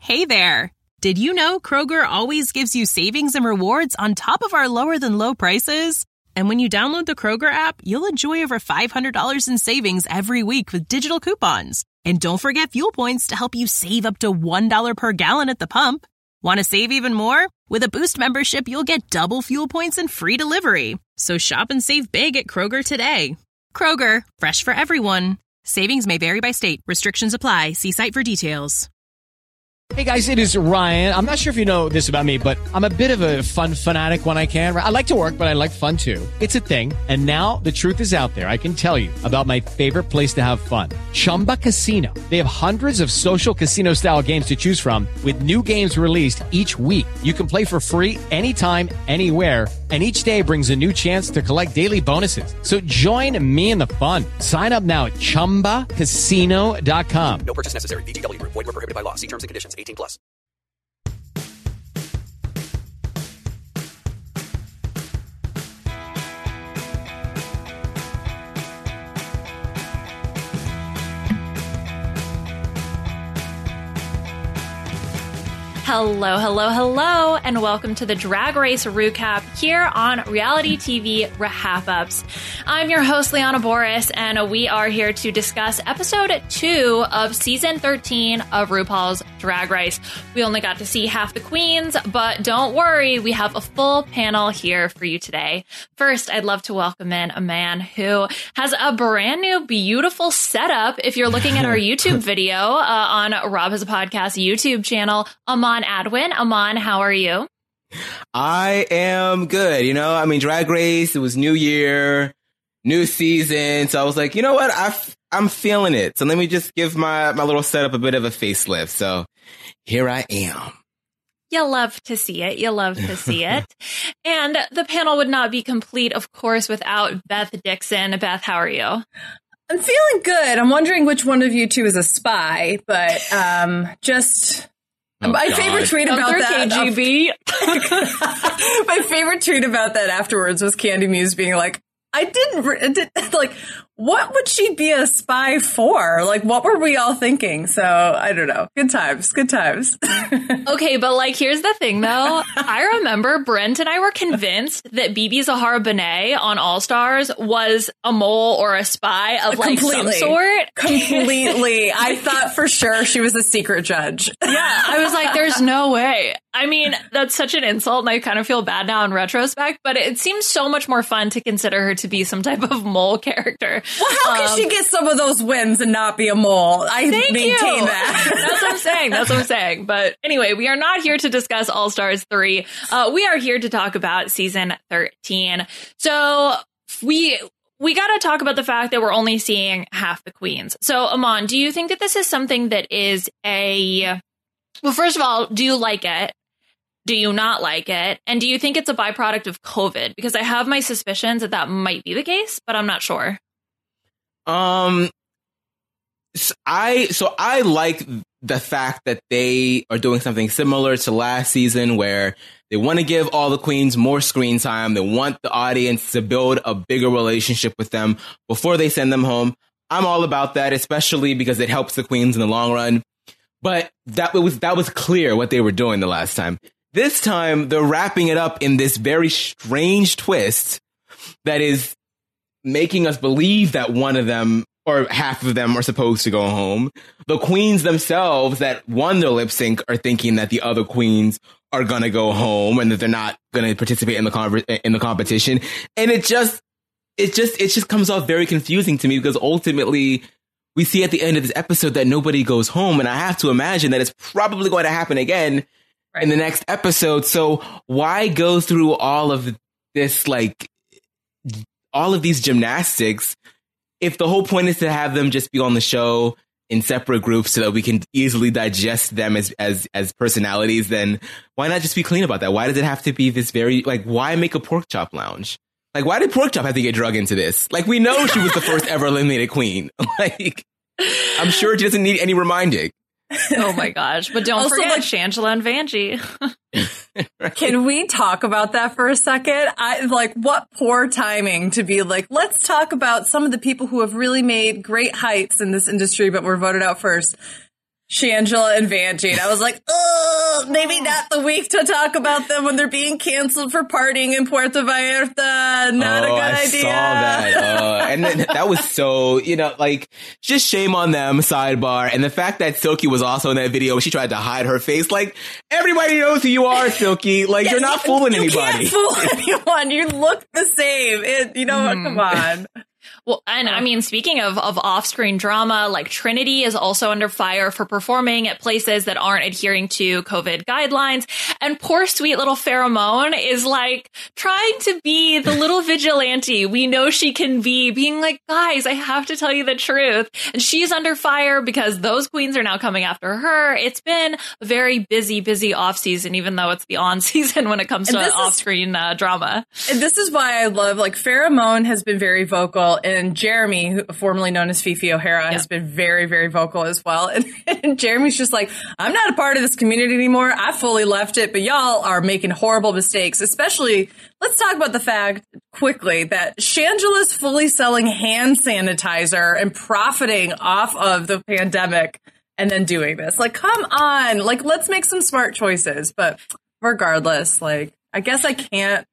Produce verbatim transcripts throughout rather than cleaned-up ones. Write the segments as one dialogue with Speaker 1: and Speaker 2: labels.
Speaker 1: Hey there! Did you know Kroger always gives you savings and rewards on top of our lower-than-low prices? And when you download the Kroger app, you'll enjoy over five hundred dollars in savings every week with digital coupons. And don't forget fuel points to help you save up to one dollar per gallon at the pump. Want to save even more? With a Boost membership, you'll get double fuel points and free delivery. So shop and save big at Kroger today. Kroger, fresh for everyone. Savings may vary by state. Restrictions apply. See site for details.
Speaker 2: Hey guys, it is Ryan. I'm not sure if you know this about me, but I'm a bit of a fun fanatic when I can. I like to work, but I like fun too. It's a thing. And now the truth is out there. I can tell you about my favorite place to have fun. Chumba Casino. They have hundreds of social casino style games to choose from with new games released each week. You can play for free anytime, anywhere. And each day brings a new chance to collect daily bonuses. So join me in the fun. Sign up now at chumba casino dot com.
Speaker 3: No purchase necessary. V G W. Void where prohibited by law. See terms and conditions. eighteen plus.
Speaker 4: Hello, hello, hello, and welcome to the Drag Race Recap here on Reality T V Rahap-Ups. I'm your host, Liana Boris, and we are here to discuss episode two of season thirteen of RuPaul's Drag Race. We only got to see half the queens, but don't worry, we have a full panel here for you today. First, I'd love to welcome in a man who has a brand new, beautiful setup. If you're looking at our YouTube video uh, on Rob Has a Podcast YouTube channel, Aman Adwin. Aman, how are you?
Speaker 5: I am good. You know, I mean, Drag Race, it was New Year, new season. So I was like, you know what? I f- I'm feeling it. So let me just give my, my little setup a bit of a facelift. So here I am.
Speaker 4: You love to see it. You love to see it. And the panel would not be complete, of course, without Beth Dixon. Beth, how are you?
Speaker 6: I'm feeling good. I'm wondering which one of you two is a spy, but um, just... Oh, my God. favorite tweet about that.
Speaker 4: K G B.
Speaker 6: My favorite tweet about that afterwards was Candy Muse being like, I didn't, re- did, like, what would she be a spy for? Like, what were we all thinking? So, I don't know. Good times. Good times.
Speaker 4: Okay, but, like, here's the thing, though. I remember Brent and I were convinced that Bibi Zahara Benet on All Stars was a mole or a spy of, like,
Speaker 6: Completely.
Speaker 4: some sort.
Speaker 6: Completely. I thought for sure she was a secret judge.
Speaker 4: Yeah, I was like, there's no way. I mean, that's such an insult, and I kind of feel bad now in retrospect, but it seems so much more fun to consider her to be some type of mole character.
Speaker 6: Well, how can um, she get some of those wins and not be a mole? I maintain
Speaker 4: you.
Speaker 6: that.
Speaker 4: That's what I'm saying. That's what I'm saying. But anyway, we are not here to discuss All Stars three. Uh, we are here to talk about season thirteen. So we... We got to talk about the fact that we're only seeing half the queens. So, Aman, do you think that this is something that is a... Well, first of all, do you like it? Do you not like it? And do you think it's a byproduct of COVID? Because I have my suspicions that that might be the case, but I'm not sure.
Speaker 5: Um, I so I like the fact that they are doing something similar to last season, where they want to give all the queens more screen time. They want the audience to build a bigger relationship with them before they send them home. I'm all about that, especially because it helps the queens in the long run. But that was that was clear what they were doing the last time. This time, they're wrapping it up in this very strange twist that is making us believe that one of them or half of them are supposed to go home. The queens themselves that won their lip sync are thinking that the other queens are going to go home and that they're not going to participate in the con- in the competition. And it just, it just, it just comes off very confusing to me, because ultimately we see at the end of this episode that nobody goes home. And I have to imagine that it's probably going to happen again right. in the next episode. So why go through all of this, like all of these gymnastics, if the whole point is to have them just be on the show in separate groups so that we can easily digest them as, as, as personalities? Then why not just be clean about that? Why does it have to be this very, like, why make a pork chop lounge? Like, why did Pork Chop have to get drug into this? Like, we know she was the first ever eliminated queen. Like, I'm sure she doesn't need any reminding.
Speaker 4: Oh my gosh. But don't
Speaker 6: also,
Speaker 4: forget
Speaker 6: like,
Speaker 4: Shangela and Vanjie.
Speaker 6: Right. Can we talk about that for a second? I like what poor timing to be like, let's talk about some of the people who have really made great heights in this industry, but were voted out first. Shangela and Vanjie. And I was like, oh, maybe not the week to talk about them when they're being canceled for partying in Puerto Vallarta. Not
Speaker 5: oh,
Speaker 6: a good
Speaker 5: I
Speaker 6: idea.
Speaker 5: saw that. Uh, and then that was so, you know, like, just shame on them, sidebar. And the fact that Silky was also in that video, she tried to hide her face. Like, everybody knows who you are, Silky. Like, yeah, you're not
Speaker 6: you,
Speaker 5: fooling
Speaker 6: you
Speaker 5: anybody.
Speaker 6: You can't fool anyone. You look the same. It, you know what? Mm. Come on.
Speaker 4: Well, and I mean, speaking of, of off-screen drama, like Trinity is also under fire for performing at places that aren't adhering to COVID guidelines. And poor sweet little Pheromone is like trying to be the little vigilante we know she can be, being like, guys, I have to tell you the truth. And she's under fire because those queens are now coming after her. It's been a very busy, busy off season, even though it's the on season when it comes to off-screen uh, drama.
Speaker 6: And this is why I love, like, Pheromone has been very vocal. And Jeremy, who, formerly known as Fifi O'Hara, yeah. has been very, very vocal as well. And, and Jeremy's just like, I'm not a part of this community anymore. I fully left it, but y'all are making horrible mistakes. Especially, let's talk about the fact quickly that Shangela's fully selling hand sanitizer and profiting off of the pandemic and then doing this. Like, come on. Like, let's make some smart choices. But regardless, like, I guess I can't.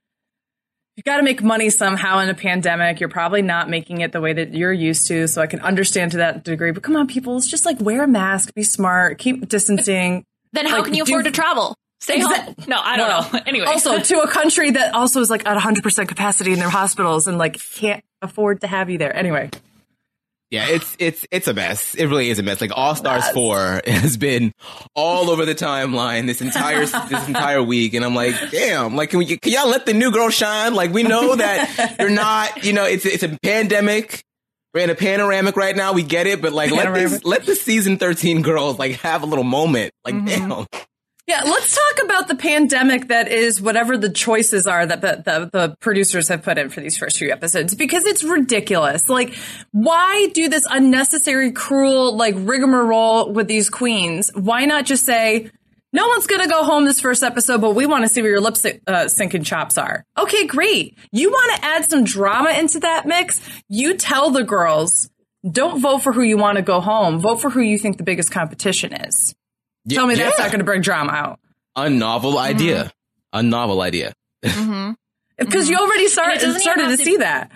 Speaker 6: You got to make money somehow in a pandemic. You're probably not making it the way that you're used to. So I can understand to that degree. But come on, people, it's just like wear a mask, be smart, keep distancing.
Speaker 4: Then how
Speaker 6: like,
Speaker 4: can you afford
Speaker 6: do,
Speaker 4: to travel? Stay
Speaker 6: exa-
Speaker 4: home. No, I don't well, know. Anyway.
Speaker 6: Also, to a country that also is like at one hundred percent capacity in their hospitals and like can't afford to have you there. Anyway.
Speaker 5: Yeah, it's it's it's a mess. It really is a mess. Like All Stars four has been all over the timeline this entire this entire week, and I'm like, damn. Like, can, we, can y'all let the new girl shine? Like, we know that you're not. You know, it's it's a pandemic. We're in a panoramic right now. We get it, but like, let these, let the season thirteen girls like have a little moment. Like, mm-hmm. damn.
Speaker 6: Yeah, let's talk about the pandemic that is whatever the choices are that the, the, the producers have put in for these first few episodes, because it's ridiculous. Like, why do this unnecessary, cruel, like, rigmarole with these queens? Why not just say, no one's going to go home this first episode, but we want to see where your lip uh, syncing chops are. Okay, great. You want to add some drama into that mix? You tell the girls, don't vote for who you want to go home. Vote for who you think the biggest competition is.
Speaker 5: Yeah,
Speaker 6: Tell me
Speaker 5: yeah.
Speaker 6: that's not going to bring drama out.
Speaker 5: A novel idea. Mm-hmm. A novel idea.
Speaker 6: Because mm-hmm.
Speaker 4: mm-hmm.
Speaker 6: you already start, started to, to see that.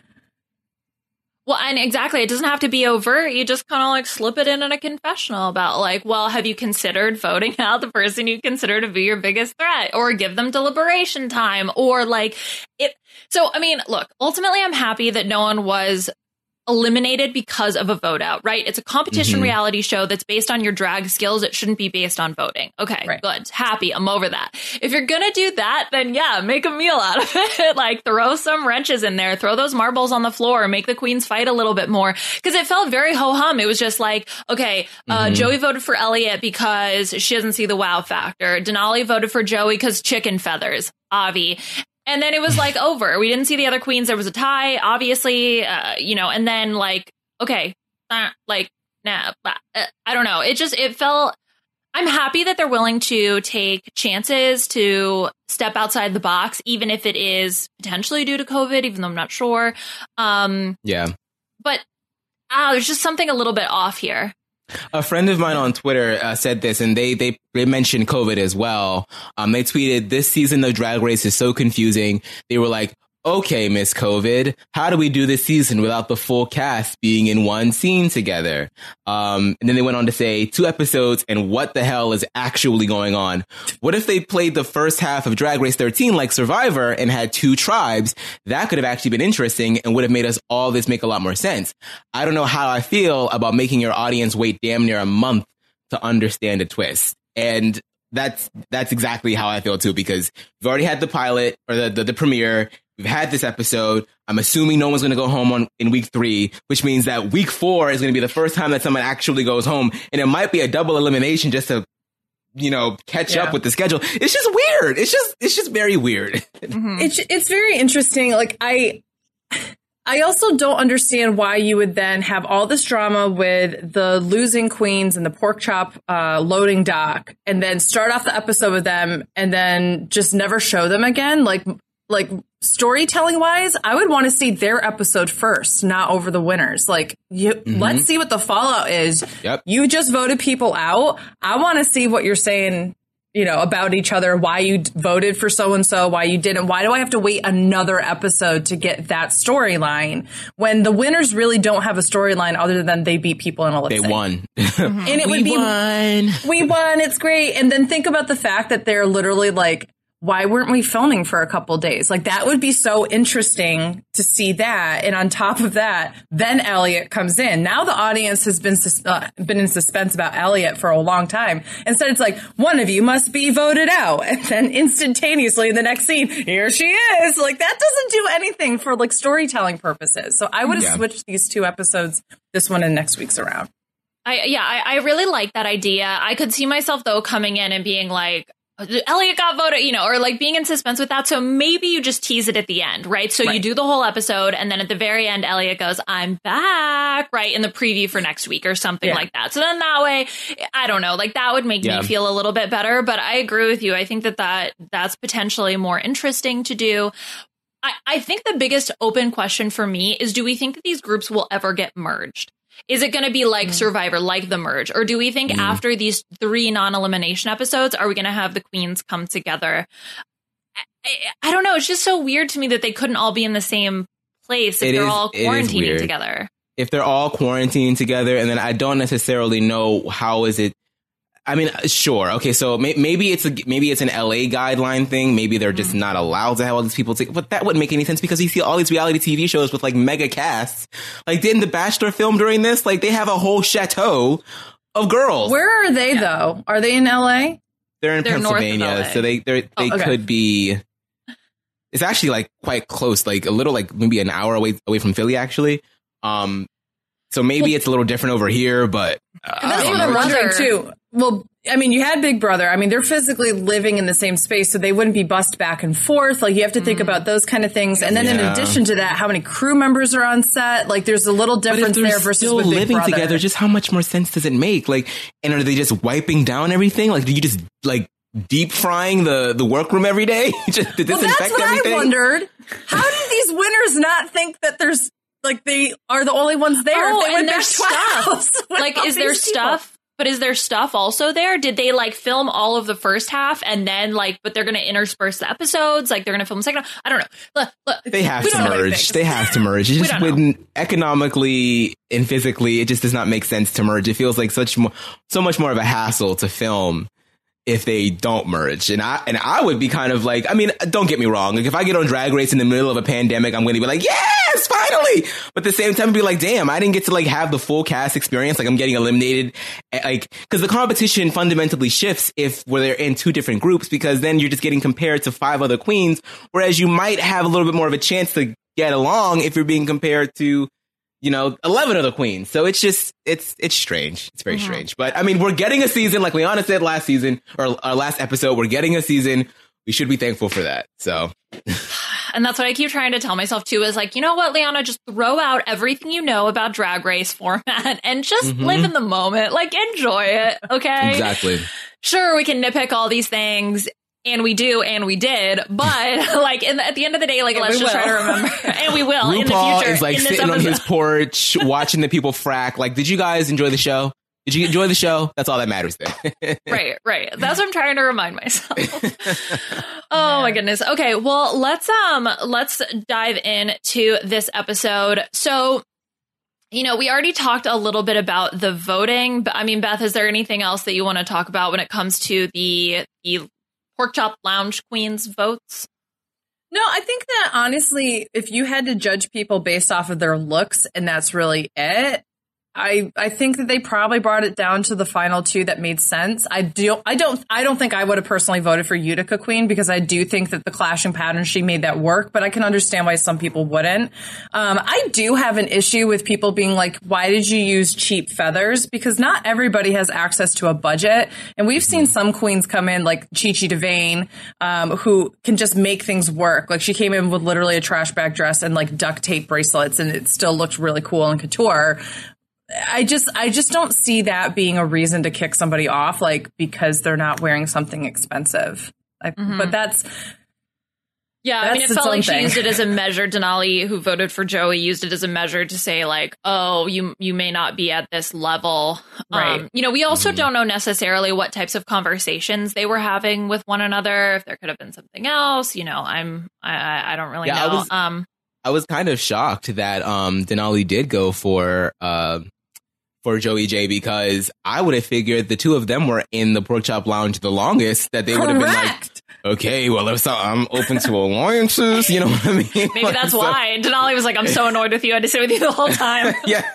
Speaker 4: Well, and exactly. It doesn't have to be overt. You just kind of like slip it in in a confessional about like, well, have you considered voting out the person you consider to be your biggest threat, or give them deliberation time, or like it. So, I mean, look, ultimately, I'm happy that no one was eliminated because of a vote out, right? It's a competition mm-hmm. reality show that's based on your drag skills. It shouldn't be based on voting. Okay, right. Good. Happy. I'm over that. If you're going to do that, then yeah, make a meal out of it. Like, throw some wrenches in there, throw those marbles on the floor, make the queens fight a little bit more. Because it felt very ho-hum. It was just like, okay, uh, mm-hmm. Joey voted for Elliott because she doesn't see the wow factor. Denali voted for Joey because chicken feathers. Avi. And then it was like over. We didn't see the other queens. There was a tie, obviously, uh, you know, and then like, okay, uh, like, nah, uh, I don't know. It just, it felt, I'm happy that they're willing to take chances to step outside the box, even if it is potentially due to COVID, even though I'm not sure. Um,
Speaker 5: yeah.
Speaker 4: But uh, there's just something a little bit off here.
Speaker 5: A friend of mine on Twitter uh, said this, and they, they they mentioned COVID as well. Um, they tweeted, "This season of Drag Race is so confusing." They were like, "Okay, Miss COVID, how do we do this season without the full cast being in one scene together?" Um, and then they went on to say, two episodes, and what the hell is actually going on? What if they played the first half of Drag Race thirteen like Survivor and had two tribes? That could have actually been interesting and would have made us all this make a lot more sense. I don't know how I feel about making your audience wait damn near a month to understand a twist. And that's that's exactly how I feel, too, because we've already had the pilot or the, the, the premiere. We've had this episode. I'm assuming no one's going to go home on in week three, which means that week four is going to be the first time that someone actually goes home. And it might be a double elimination just to, you know, catch yeah. up with the schedule. It's just weird. It's just it's just very weird.
Speaker 6: Mm-hmm. It's it's very interesting. Like, I I also don't understand why you would then have all this drama with the losing queens and the pork chop uh, loading dock, and then start off the episode with them and then just never show them again. Like, Like, storytelling wise, I would want to see their episode first, not over the winners. Like, you, mm-hmm. let's see what the fallout is.
Speaker 5: Yep.
Speaker 6: You just voted people out. I want to see what you're saying, you know, about each other, why you voted for so-and-so, why you didn't. Why do I have to wait another episode to get that storyline when the winners really don't have a storyline other than they beat people in a lip sync?
Speaker 5: They won.
Speaker 6: Mm-hmm. And it
Speaker 5: we
Speaker 6: would be,
Speaker 5: won.
Speaker 6: We won. It's great. And then think about the fact that they're literally like, why weren't we filming for a couple days? Like, that would be so interesting to see that. And on top of that, then Elliot comes in. Now the audience has been sus- uh, been in suspense about Elliot for a long time. Instead, it's like, one of you must be voted out. And then instantaneously in the next scene, here she is. Like, that doesn't do anything for like storytelling purposes. So I would have
Speaker 5: Yeah.
Speaker 6: switched these two episodes, this one and next week's around.
Speaker 4: I, yeah, I, I really like that idea. I could see myself, though, coming in and being like, Elliot got voted, you know, or like being in suspense with that. So maybe you just tease it at the end, right? So
Speaker 6: Right.
Speaker 4: you do the whole episode and then at the very end, Elliot goes, I'm back, right? In the preview for next week or something
Speaker 6: Yeah.
Speaker 4: like that. So then that way, I don't know, like that would make
Speaker 5: Yeah.
Speaker 4: me feel a little bit better. But I agree with you. I think that, that that's potentially more interesting to do. I, I think the biggest open question for me is, do we think that these groups will ever get merged? Is it going to be like Survivor, like The Merge? Or do we think
Speaker 5: Mm.
Speaker 4: after these three non-elimination episodes, are we going to have the queens come together? I, I, I don't know. It's just so weird to me that they couldn't all be in the same place if
Speaker 5: It
Speaker 4: they're
Speaker 5: is-
Speaker 4: all
Speaker 5: it is
Speaker 4: quarantining
Speaker 5: weird.
Speaker 4: together.
Speaker 5: If they're all quarantined together, and then I don't necessarily know how is it. I mean, sure. Okay, so may- maybe it's a maybe it's an L A guideline thing. Maybe they're just not allowed to have all these people take. But that wouldn't make any sense because you see all these reality T V shows with like mega casts. Like, didn't The Bachelor film during this? Like, they have a whole chateau of girls.
Speaker 6: Where are they, though? Are they in L A?
Speaker 5: They're in
Speaker 4: They're north of L
Speaker 5: Pennsylvania,
Speaker 4: A.
Speaker 5: so they they they
Speaker 6: Oh, okay.
Speaker 5: could be. It's actually like quite close, like a little, like maybe an hour away away from Philly, actually. Um, so maybe it's a little different over here, but uh,
Speaker 6: And that's
Speaker 5: I don't
Speaker 6: what
Speaker 5: know.
Speaker 6: I'm wondering,
Speaker 4: Brother.
Speaker 6: too. Well, I mean, you had Big Brother. I mean, they're physically living in the same space, so they wouldn't be bussed back and forth. Like, you have to think about those kind of things. And then in
Speaker 5: Yeah.
Speaker 6: addition to that, how many crew members are on set? Like, there's a little
Speaker 5: But if
Speaker 6: difference
Speaker 5: they're
Speaker 6: there versus
Speaker 5: still
Speaker 6: with Big
Speaker 5: living
Speaker 6: Brother.
Speaker 5: together, just how much more sense does it make? Like, and are they just wiping down everything? Like, do you just like deep frying the the workroom every day just to
Speaker 6: Well,
Speaker 5: disinfect
Speaker 6: that's what
Speaker 5: everything?
Speaker 6: I wondered. How did these winners not think that there's, like, they are the only ones there?
Speaker 4: Oh,
Speaker 6: If they went
Speaker 4: and their
Speaker 6: back to a
Speaker 4: stuff.
Speaker 6: house with
Speaker 4: Like,
Speaker 6: all
Speaker 4: is there
Speaker 6: these people.
Speaker 4: stuff? But is there stuff also there? Did they like film all of the first half and then like, but they're going to intersperse the episodes? Like they're going to film the second half? I don't know. Look, look,
Speaker 5: They have
Speaker 6: We
Speaker 5: to
Speaker 6: don't know
Speaker 5: merge.
Speaker 6: anything.
Speaker 5: They have to merge. It
Speaker 4: We
Speaker 5: just
Speaker 4: don't know.
Speaker 5: wouldn't economically and physically. It just does not make sense to merge. It feels like such mo- so much more of a hassle to film if they don't merge. And I and I would be kind of like, I mean, don't get me wrong. Like if I get on Drag Race in the middle of a pandemic, I'm going to be like, yes, finally. But at the same time, be like, damn, I didn't get to like have the full cast experience. Like I'm getting eliminated. Like because the competition fundamentally shifts if we're in two different groups, because then you're just getting compared to five other queens, whereas you might have a little bit more of a chance to get along if you're being compared to, you know, eleven other queens. So it's just, it's, it's strange. It's very strange. But I mean, we're getting a season, like Liana said last season, or our last episode, we're getting a season. We should be thankful for that. So
Speaker 4: and that's what I keep trying to tell myself too, is like, you know what, Liana, just throw out everything you know about Drag Race format and just live in the moment. Like enjoy it. Okay.
Speaker 5: exactly.
Speaker 4: Sure, we can nitpick all these things. And we do, and we did, but like in the, at the end of the day, like
Speaker 6: And
Speaker 4: let's
Speaker 6: we
Speaker 4: just try
Speaker 6: will.
Speaker 4: to remember, and we will in the
Speaker 5: RuPaul
Speaker 4: future.
Speaker 5: is like
Speaker 4: in this
Speaker 5: sitting on
Speaker 4: episode.
Speaker 5: his porch, watching the people frack. Like, did you guys enjoy the show? Did you enjoy the show? That's all that matters there.
Speaker 4: Right, right. That's what I'm trying to remind myself. Oh my goodness. Okay, well let's um let's dive into this episode. So, you know, we already talked a little bit about the voting, but I mean, Beth, is there anything else that you want to talk about when it comes to the the Pork Chop Lounge Queens votes?
Speaker 6: No, I think that honestly, if you had to judge people based off of their looks and that's really it, I I think that they probably brought it down to the final two that made sense. I do I don't I don't think I would have personally voted for Utica Queen because I do think that the clashing pattern, she made that work, but I can understand why some people wouldn't. Um, I do have an issue with people being like, why did you use cheap feathers? Because not everybody has access to a budget. And we've seen some queens come in like Chi Chi DeVayne, um, who can just make things work. Like she came in with literally a trash bag dress and like duct tape bracelets and it still looked really cool and couture. I just, I just don't see that being a reason to kick somebody off, like because they're not wearing something expensive. I,
Speaker 4: Mhm.
Speaker 6: But that's,
Speaker 4: Yeah, I
Speaker 6: That's
Speaker 4: mean, it
Speaker 6: its
Speaker 4: felt
Speaker 6: own
Speaker 4: like she
Speaker 6: thing.
Speaker 4: used it as a measure. Denali, who voted for Joey, used it as a measure to say, like, oh, you you may not be at this level.
Speaker 6: Right.
Speaker 4: Um, you know, we also
Speaker 5: Mhm.
Speaker 4: don't know necessarily what types of conversations they were having with one another. If there could have been something else, you know, I'm I, I- I don't really
Speaker 5: Yeah, I
Speaker 4: know.
Speaker 5: was-
Speaker 4: um,
Speaker 5: I was kind of shocked that um, Denali did go for uh, for Joey J because I would have figured the two of them were in the Pork Chop Lounge the longest. That they would have been like,
Speaker 6: Correct.
Speaker 5: okay, well, if so, I'm open to alliances. You know what I mean?
Speaker 4: maybe
Speaker 5: Like,
Speaker 4: that's
Speaker 5: so-
Speaker 4: why. And Denali was like, I'm so annoyed with you. I had to sit with you the whole time.
Speaker 5: Yeah.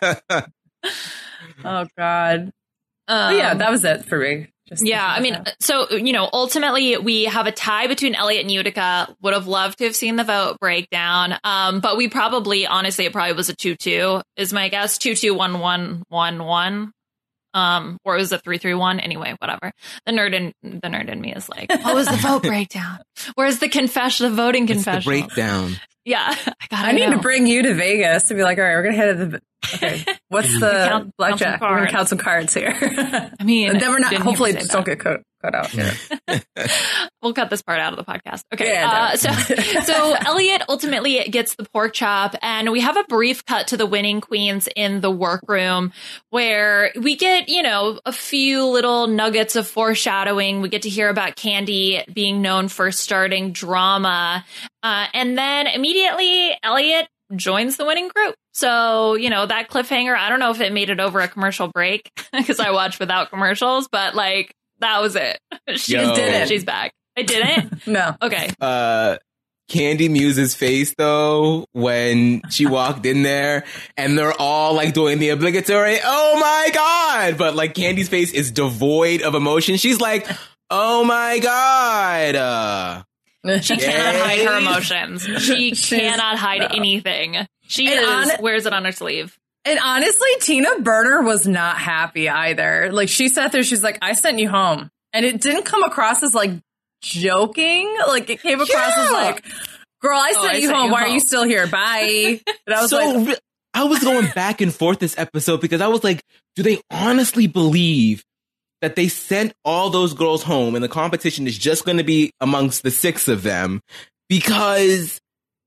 Speaker 6: Oh God.
Speaker 4: Um,
Speaker 6: But yeah, that was it for me. Just
Speaker 4: Yeah, I mean, so, you know, ultimately we have a tie between Elliot and Utica. Would have loved to have seen the vote breakdown. Um, but we probably, honestly, it probably was a two two, is my guess. two two one one one one. Um, or it was a three three one. Anyway, whatever. The nerd in the nerd in me is like, what was the vote breakdown? Where's the confession, the voting
Speaker 5: It's the
Speaker 4: confession?
Speaker 5: breakdown.
Speaker 4: Yeah, I gotta
Speaker 6: I need
Speaker 4: know.
Speaker 6: to bring you to Vegas to be like, all right, we're gonna head to the. Okay, what's the
Speaker 4: Count-
Speaker 6: blackjack?
Speaker 4: count some
Speaker 6: We're gonna
Speaker 4: cards.
Speaker 6: count some cards here.
Speaker 4: I mean,
Speaker 6: and then we're not.
Speaker 4: didn't hear
Speaker 6: Hopefully,
Speaker 4: me say
Speaker 6: just
Speaker 4: that.
Speaker 6: don't get cut, cut out here.
Speaker 4: We'll cut this part out of the podcast. Okay.
Speaker 6: Yeah,
Speaker 4: uh,
Speaker 6: no.
Speaker 4: so, so Elliot ultimately gets the pork chop, and we have a brief cut to the winning queens in the workroom where we get, you know, a few little nuggets of foreshadowing. We get to hear about Candy being known for starting drama. Uh, and then immediately Elliot joins the winning group. So, you know, that cliffhanger, I don't know if it made it over a commercial break because I watched without commercials, but like, that was it. She
Speaker 5: Yo.
Speaker 6: didn't.
Speaker 4: She's back. I didn't?
Speaker 6: No.
Speaker 4: Okay.
Speaker 5: Uh, Candy Muse's face though when she walked in there and they're all like doing the obligatory oh my god, but like Candy's face is devoid of emotion. She's like, oh my god. Uh,
Speaker 4: She cannot
Speaker 5: Yay.
Speaker 4: hide her emotions. She
Speaker 6: She's-
Speaker 4: cannot hide
Speaker 6: no.
Speaker 4: anything. She
Speaker 6: And
Speaker 4: is,
Speaker 6: hon-
Speaker 4: wears it on her sleeve.
Speaker 6: And honestly, Tina Burner was not happy either. Like she sat there, she's like, "I sent you home," and it didn't come across as like joking. Like it came across
Speaker 5: Yeah.
Speaker 6: as like, "Girl, I
Speaker 4: Oh,
Speaker 6: sent
Speaker 4: I
Speaker 6: you
Speaker 4: sent
Speaker 6: home.
Speaker 4: you
Speaker 6: Why are
Speaker 4: home."
Speaker 6: you still here? Bye." And I was
Speaker 5: so
Speaker 6: like,
Speaker 5: re- I was going back and forth this episode because I was like, do they honestly believe that they sent all those girls home and the competition is just going to be amongst the six of them? Because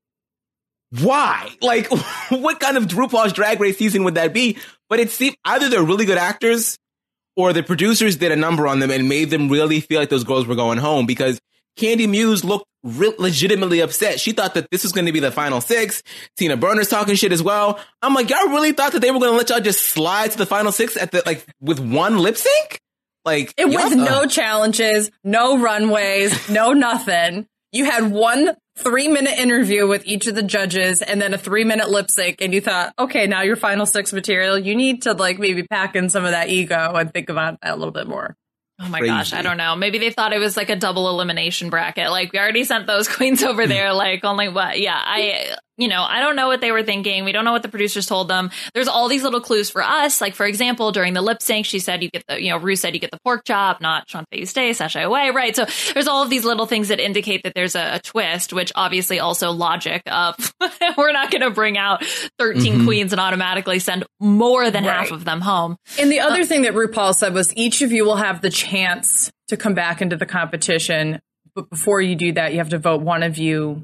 Speaker 5: why? Like, what kind of RuPaul's Drag Race season would that be? But it seemed either they're really good actors or the producers did a number on them and made them really feel like those girls were going home, because Candy Muse looked re- legitimately upset. She thought that this was going to be the final six. Tina Burner's talking shit as well. I'm like, y'all really thought that they were going to let y'all just slide to the final six at the like with one lip sync? Like
Speaker 6: it
Speaker 5: y'all-
Speaker 6: with no challenges, no runways, no nothing. You had one three minute interview with each of the judges and then a three minute lip sync, and you thought, okay, now your final six material, you need to like maybe pack in some of that ego and think about that a little bit more.
Speaker 4: Oh my
Speaker 5: Crazy.
Speaker 4: gosh, I don't know. Maybe they thought it was like a double elimination bracket. Like we already sent those queens over there. Like only what? Yeah, I, you know, I don't know what they were thinking. We don't know what the producers told them. There's all these little clues for us. Like for example, during the lip sync, she said you get the, you know, Rue said you get the pork chop, not Shantae Stay, Sashay Away, right? So there's all of these little things that indicate that there's a, a twist, which obviously also logic of we're not going to bring out thirteen
Speaker 5: Mhm.
Speaker 4: queens and automatically send more than
Speaker 6: Right.
Speaker 4: half of them home.
Speaker 6: And the other thing that RuPaul said was each of you will have the chance to come back into the competition. But before you do that, you have to vote one of you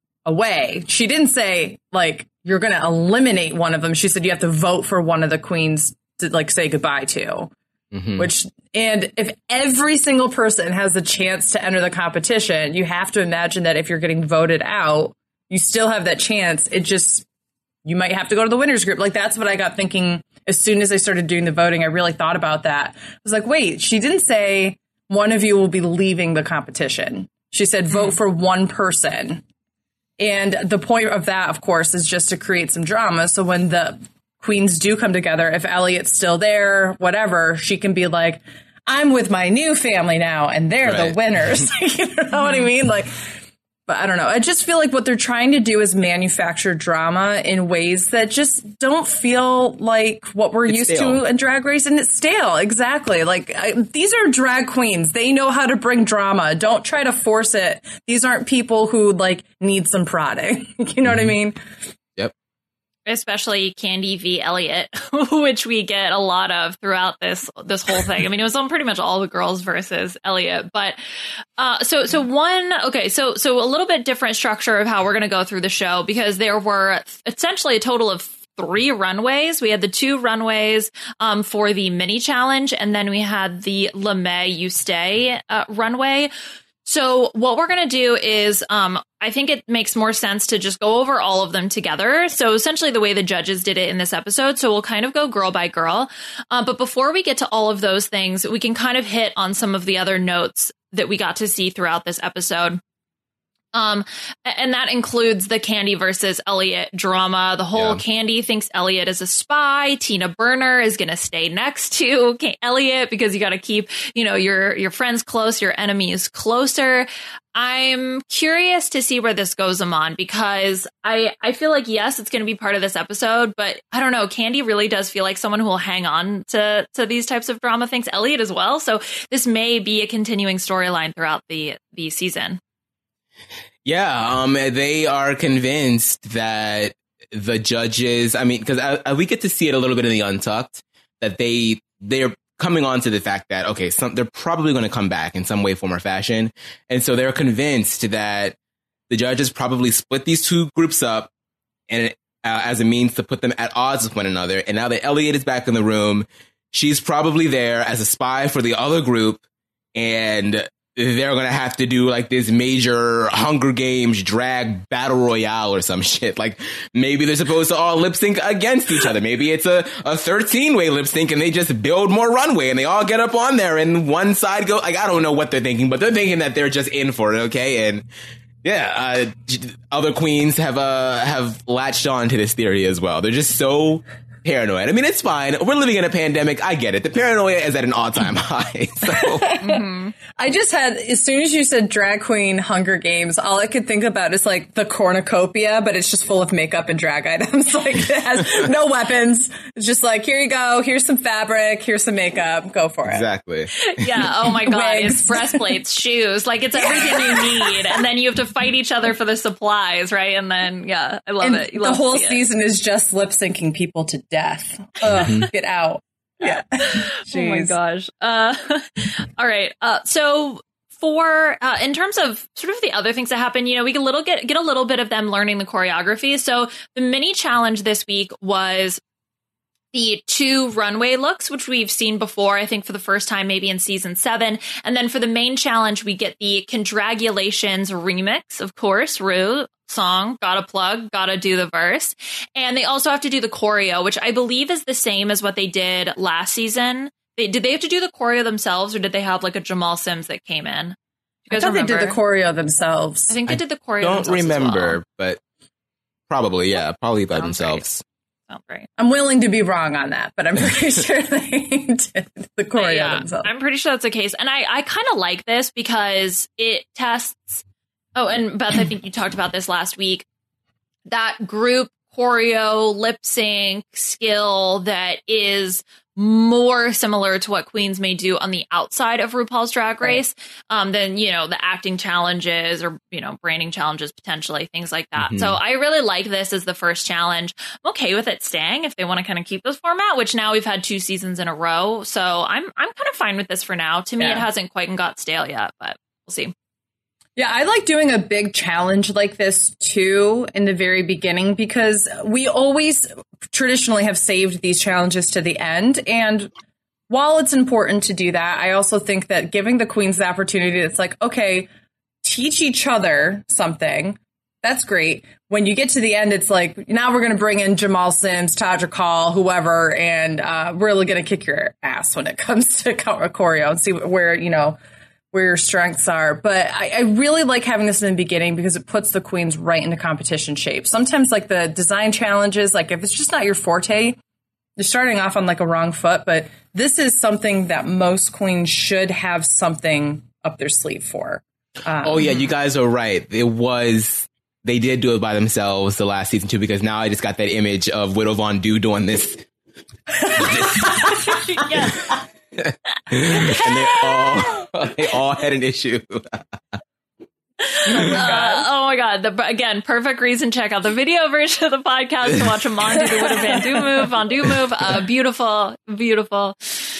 Speaker 6: away. She didn't say, like, you're going to eliminate one of them. She said you have to vote for one of the queens to, like, say goodbye to.
Speaker 5: Mhm.
Speaker 6: Which, and if every single person has the chance to enter the competition, you have to imagine that if you're getting voted out, you still have that chance. It just, you might have to go to the winners group. Like, that's what I got thinking as soon as I started doing the voting. I really thought about that. I was like, wait, she didn't say one of you will be leaving the competition. She said vote for one person. And the point of that, of course, is just to create some drama. So when the queens do come together, if Elliot's still there, whatever, she can be like, I'm with my new family now, and they're
Speaker 5: Right.
Speaker 6: the winners. You know what I mean? Like, but I don't know. I just feel like what they're trying to do is manufacture drama in ways that just don't feel like what we're
Speaker 5: It's
Speaker 6: used
Speaker 5: stale.
Speaker 6: to in Drag Race, and it's stale. Exactly. Like I, these are drag queens. They know how to bring drama. Don't try to force it. These aren't people who like need some prodding. You know what I mean?
Speaker 5: Yep.
Speaker 4: especially Candy v. Elliot, which we get a lot of throughout this this whole thing. I mean, it was on pretty much all the girls versus Elliot. But uh, so so one, okay, so so a little bit different structure of how we're going to go through the show, because there were essentially a total of three runways. We had the two runways um, for the mini challenge, and then we had the Le May You Stay uh, runway. So what we're going to do is, um, I think it makes more sense to just go over all of them together. So essentially the way the judges did it in this episode. So we'll kind of go girl by girl. Uh, but before we get to all of those things, we can kind of hit on some of the other notes that we got to see throughout this episode. Um, and that includes the Candy versus Elliot drama. The whole yeah. Candy thinks Elliot is a spy. Tina Burner is going to stay next to Elliot because you got to keep, you know, your, your friends close, your enemies closer. I'm curious to see where this goes, Aman, because I, I feel like, yes, it's going to be part of this episode, but I don't know. Candy really does feel like someone who will hang on to, to these types of drama things. Elliot as well. So this may be a continuing storyline throughout the, the season.
Speaker 5: Yeah, um, they are convinced that the judges, I mean, because uh, we get to see it a little bit in the Untucked, that they, they're coming on to the fact that, okay, some, they're probably going to come back in some way, form, or fashion. And so they're convinced that the judges probably split these two groups up and uh, as a means to put them at odds with one another. And now that Elliot is back in the room, she's probably there as a spy for the other group, and they're going to have to do like this major Hunger Games drag battle royale or some shit. Like maybe they're supposed to all lip sync against each other. Maybe it's a, a thirteen way lip sync and they just build more runway and they all get up on there and one side go, like, I don't know what they're thinking, but they're thinking that they're just in for it. Okay. And yeah, uh, other queens have, uh, have latched on to this theory as well. They're just so paranoid. I mean, it's fine. We're living in a pandemic. I get it. The paranoia is at an all-time high. So.
Speaker 6: mm-hmm. I just had, as soon as you said drag queen Hunger Games, all I could think about is like the cornucopia, but it's just full of makeup and drag items. Like it has no weapons. It's just like, here you go. Here's some fabric. Here's some makeup. Go for it.
Speaker 5: Exactly.
Speaker 4: Yeah. Oh my God. It's breastplates, shoes. Like it's everything you need. And then you have to fight each other for the supplies, right? And then, yeah, I love
Speaker 6: and
Speaker 4: it. You love
Speaker 6: the whole
Speaker 4: to see
Speaker 6: season
Speaker 4: it.
Speaker 6: is just lip syncing people to death. Ugh, get out. Yeah.
Speaker 4: Oh my gosh. Uh, all right. Uh, so for, uh, in terms of sort of the other things that happen, you know, we can little get, get a little bit of them learning the choreography. So the mini challenge this week was the two runway looks, which we've seen before, I think for the first time, maybe in season seven. And then for the main challenge, we get the Congratulations remix, of course, Rue song, gotta plug, gotta do the verse. And they also have to do the choreo, which I believe is the same as what they did last season. They, did they have to do the choreo themselves, or did they have like a Jamal Sims that came in? You guys
Speaker 6: I thought
Speaker 4: remember?
Speaker 6: they did the choreo themselves.
Speaker 4: I think they did the choreo
Speaker 5: I don't
Speaker 4: themselves
Speaker 5: remember,
Speaker 4: as well.
Speaker 5: But probably, yeah, probably by
Speaker 4: Sounds
Speaker 5: themselves.
Speaker 4: Great. Sounds great.
Speaker 6: I'm willing to be wrong on that, but I'm pretty sure they did the choreo
Speaker 4: yeah,
Speaker 6: themselves.
Speaker 4: I'm pretty sure that's the case. And I, I kind of like this because it tests. Oh, and Beth, I think you talked about this last week. That group choreo lip sync skill that is more similar to what queens may do on the outside of RuPaul's Drag Race right. um, than, you know, the acting challenges or, you know, branding challenges, potentially, things like that. Mm-hmm. So I really like this as the first challenge. I'm okay with it staying if they want to kind of keep this format, which now we've had two seasons in a row. So I'm I'm kind of fine with this for now. To me, yeah. It hasn't quite got stale yet, but we'll see.
Speaker 6: Yeah, I like doing a big challenge like this, too, in the very beginning, because we always traditionally have saved these challenges to the end. And while it's important to do that, I also think that giving the queens the opportunity, it's like, OK, teach each other something. That's great. When you get to the end, it's like, now we're going to bring in Jamal Sims, Tadra Call, whoever, and uh, we're really going to kick your ass when it comes to choreo and see where, you know, where your strengths are. But I, I really like having this in the beginning because it puts the queens right into competition shape. Sometimes like the design challenges, like if it's just not your forte, you're starting off on like a wrong foot. But this is something that most queens should have something up their sleeve for. Um,
Speaker 5: oh, yeah, you guys are right. It was, they did do it by themselves the last season too, because now I just got that image of Widow Von Du doing this.
Speaker 4: Yes.
Speaker 5: And they all they all had an issue.
Speaker 4: Uh, oh my god! The, again, perfect reason. Check out the video version of the podcast to watch Amon do the Widow Van Do move. Van Do move. Uh, beautiful, beautiful.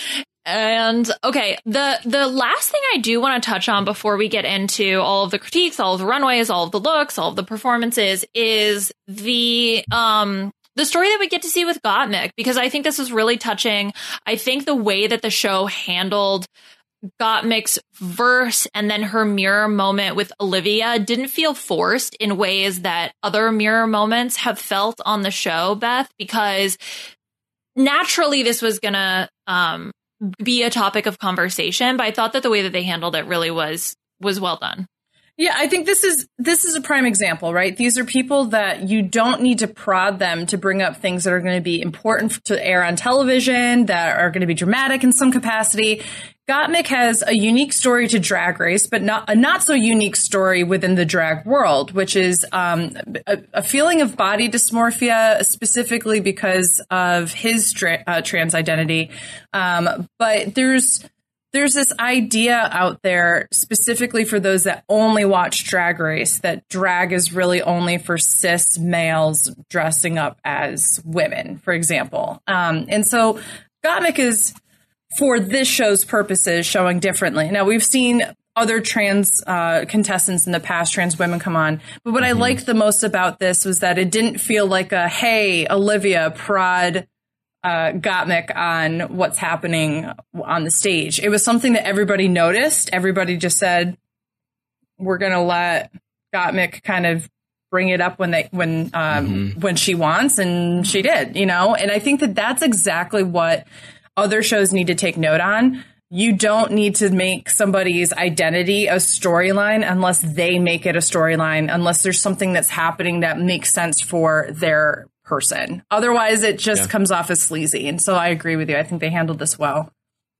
Speaker 4: And okay, the the last thing I do want to touch on before we get into all of the critiques, all of the runways, all of the looks, all of the performances, is the um the story that we get to see with Gottmik, because I think this is really touching. I think the way that the show handled Gottmik's verse and then her mirror moment with Olivia didn't feel forced in ways that other mirror moments have felt on the show, Beth, because naturally this was gonna um be a topic of conversation, but I thought that the way that they handled it really was was well done.
Speaker 6: Yeah, I think this is this is a prime example, right? These are people that you don't need to prod them to bring up things that are going to be important to air on television, that are going to be dramatic in some capacity. Gottmik has a unique story to Drag Race, but not a not so unique story within the drag world, which is um, a, a feeling of body dysmorphia, specifically because of his tra- uh, trans identity. Um, but there's there's this idea out there specifically for those that only watch Drag Race, that drag is really only for cis males dressing up as women, for example. Um, and so Gottmik is, for this show's purposes, showing differently. Now, we've seen other trans uh, contestants in the past, trans women, come on. But what mm-hmm. I liked the most about this was that it didn't feel like a, hey, Olivia, prod uh, Gottmik on what's happening on the stage. It was something that everybody noticed. Everybody just said, we're going to let Gottmik kind of bring it up when they when um, mm-hmm. when she wants. And she did, you know. And I think that that's exactly what other shows need to take note on. You don't need to make somebody's identity a storyline unless they make it a storyline, unless there's something that's happening that makes sense for their person. Otherwise, it just yeah. comes off as sleazy. And so I agree with you. I think they handled this well.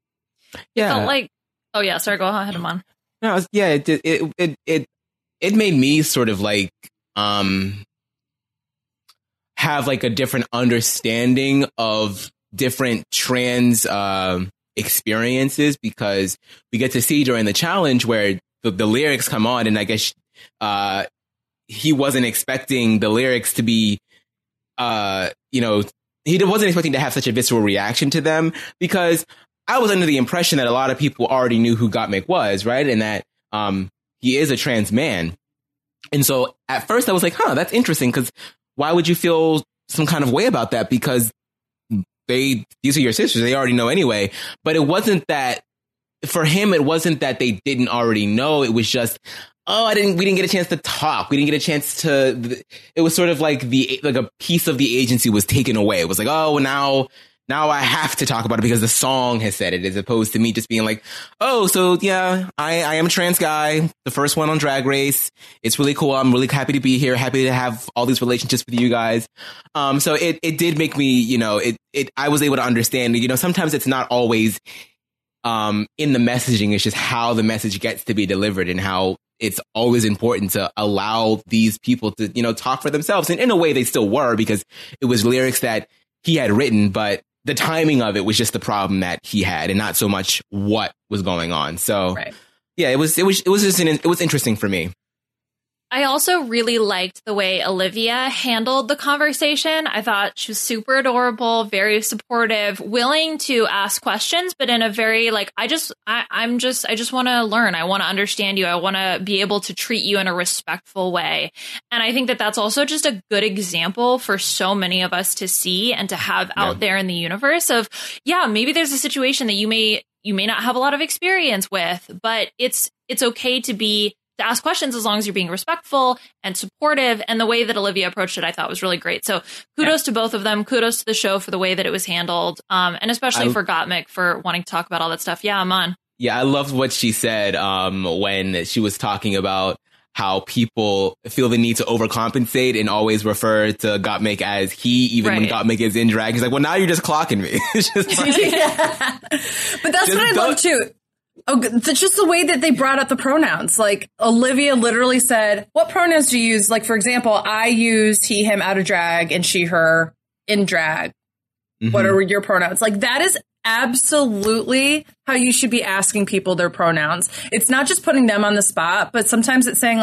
Speaker 5: Yeah.
Speaker 4: It felt like, oh yeah, sorry, go ahead, Amon.
Speaker 5: No, it was, yeah, it, it it it it made me sort of like um have like a different understanding of different trans uh, experiences, because we get to see during the challenge where the, the lyrics come on, and I guess uh, he wasn't expecting the lyrics to be, uh, you know, he wasn't expecting to have such a visceral reaction to them, because I was under the impression that a lot of people already knew who Gottmik was, right, and that um, he is a trans man. And so at first I was like, huh, that's interesting, because why would you feel some kind of way about that? Because They, these are your sisters. They already know anyway. But it wasn't that, for him, it wasn't that they didn't already know. It was just, oh, I didn't, we didn't get a chance to talk. We didn't get a chance to, it was sort of like the, like a piece of the agency was taken away. It was like, oh, now, now I have to talk about it because the song has said it, as opposed to me just being like, oh, so yeah, I, I am a trans guy, the first one on Drag Race. It's really cool. I'm really happy to be here. Happy to have all these relationships with you guys. Um, so it, it did make me, you know, it, it, I was able to understand, you know, sometimes it's not always, um, in the messaging. It's just how the message gets to be delivered, and how it's always important to allow these people to, you know, talk for themselves. And in a way they still were, because it was lyrics that he had written, but the timing of it was just the problem that he had, and not so much what was going on. So, right. yeah, it was it was it was just an, it was interesting for me.
Speaker 4: I also really liked the way Olivia handled the conversation. I thought she was super adorable, very supportive, willing to ask questions, but in a very like, I just, I, I'm just, I just want to learn. I want to understand you. I want to be able to treat you in a respectful way. And I think that that's also just a good example for so many of us to see and to have yeah. out there in the universe of, yeah, maybe there's a situation that you may, you may not have a lot of experience with, but it's, it's okay to be to ask questions as long as you're being respectful and supportive. And the way that Olivia approached it, I thought was really great. So kudos yeah. to both of them. Kudos to the show for the way that it was handled. Um, and especially I, for Gottmik for wanting to talk about all that stuff. Yeah, Amon.
Speaker 5: Yeah, I loved what she said um, when she was talking about how people feel the need to overcompensate and always refer to Gottmik as he, even right. when Gottmik is in drag. He's like, well, now you're just clocking me. It's just like,
Speaker 6: yeah. But that's what I love too. Oh, that's just the way that they brought up the pronouns. Like, Olivia literally said, what pronouns do you use? Like, for example, I use he, him out of drag, and she, her in drag. Mm-hmm. What are your pronouns? Like, that is absolutely how you should be asking people their pronouns. It's not just putting them on the spot, but sometimes it's saying, like,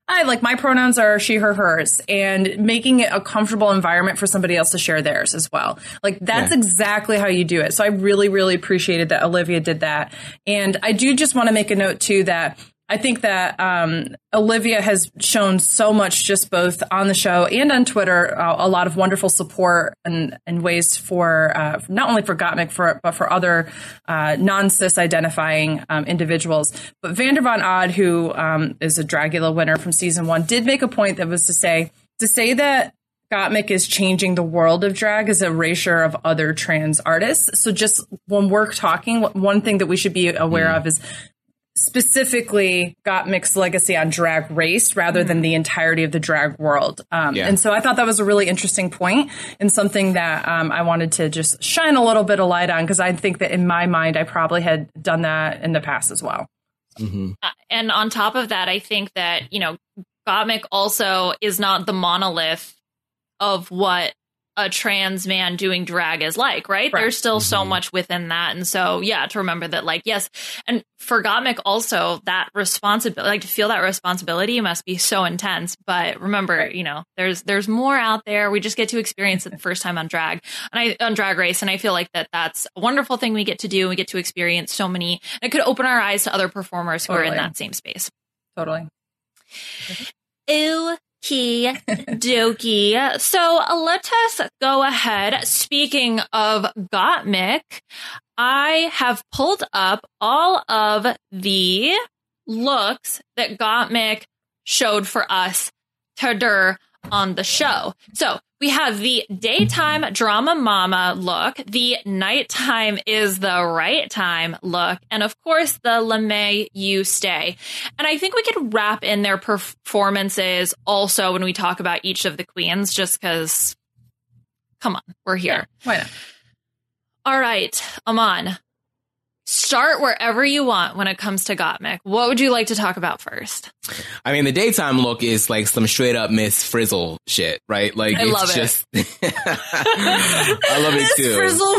Speaker 6: I like my pronouns are she, her, hers, and making it a comfortable environment for somebody else to share theirs as well. Like that's yeah. exactly how you do it. So I really, really appreciated that Olivia did that. And I do just want to make a note too that I think that um, Olivia has shown so much just both on the show and on Twitter, uh, a lot of wonderful support and, and ways for uh, not only for Gottmik, for, but for other uh, non-cis identifying um, individuals. But Vander Von Odd, who um, is a Dragula winner from season one, did make a point that was to say, to say that Gottmik is changing the world of drag is a erasure of other trans artists. So just when we're talking, one thing that we should be aware mm. of is specifically Gottmik's legacy on Drag Race rather than the entirety of the drag world. Um, yeah. And so I thought that was a really interesting point and something that um, I wanted to just shine a little bit of light on because I think that in my mind, I probably had done that in the past as well.
Speaker 4: Mm-hmm. Uh, and on top of that, I think that, you know, Gottmik also is not the monolith of what a trans man doing drag is like, right? right. There's still mm-hmm. so much within that. And so, yeah, to remember that, like, yes. And for Gottmik also, that responsibility, like to feel that responsibility must be so intense. But remember, right. you know, there's, there's more out there. We just get to experience it the first time on drag and I, on Drag Race. And I feel like that that's a wonderful thing we get to do. We get to experience so many, it could open our eyes to other performers who totally. are in that same space.
Speaker 6: Totally.
Speaker 4: Ew. Okie dokie. So let us go ahead. Speaking of Gottmik, I have pulled up all of the looks that Gottmik showed for us today on the show. So we have the daytime drama mama look, the nighttime is the right time look, and of course the LeMay You Stay. And I think we could wrap in their performances also when we talk about each of the queens, just because, come on, we're here.
Speaker 6: Yeah, why not?
Speaker 4: All right, Aman, start wherever you want when it comes to Gottmik. What would you like to talk about first?
Speaker 5: I mean, the daytime look is like some straight up Miss Frizzle shit, right? Like,
Speaker 4: I
Speaker 5: it's
Speaker 4: love it.
Speaker 5: just, I love it too.
Speaker 6: Miss Frizzle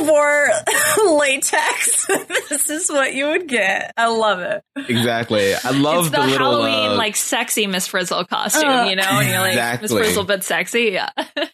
Speaker 6: wore latex. This is what you would get. I love it.
Speaker 5: Exactly. I love
Speaker 4: it's the,
Speaker 5: the little
Speaker 4: Halloween,
Speaker 5: uh,
Speaker 4: like sexy Miss Frizzle costume, uh, you know? And you're like,
Speaker 5: exactly.
Speaker 4: Miss Frizzle, but sexy. Yeah.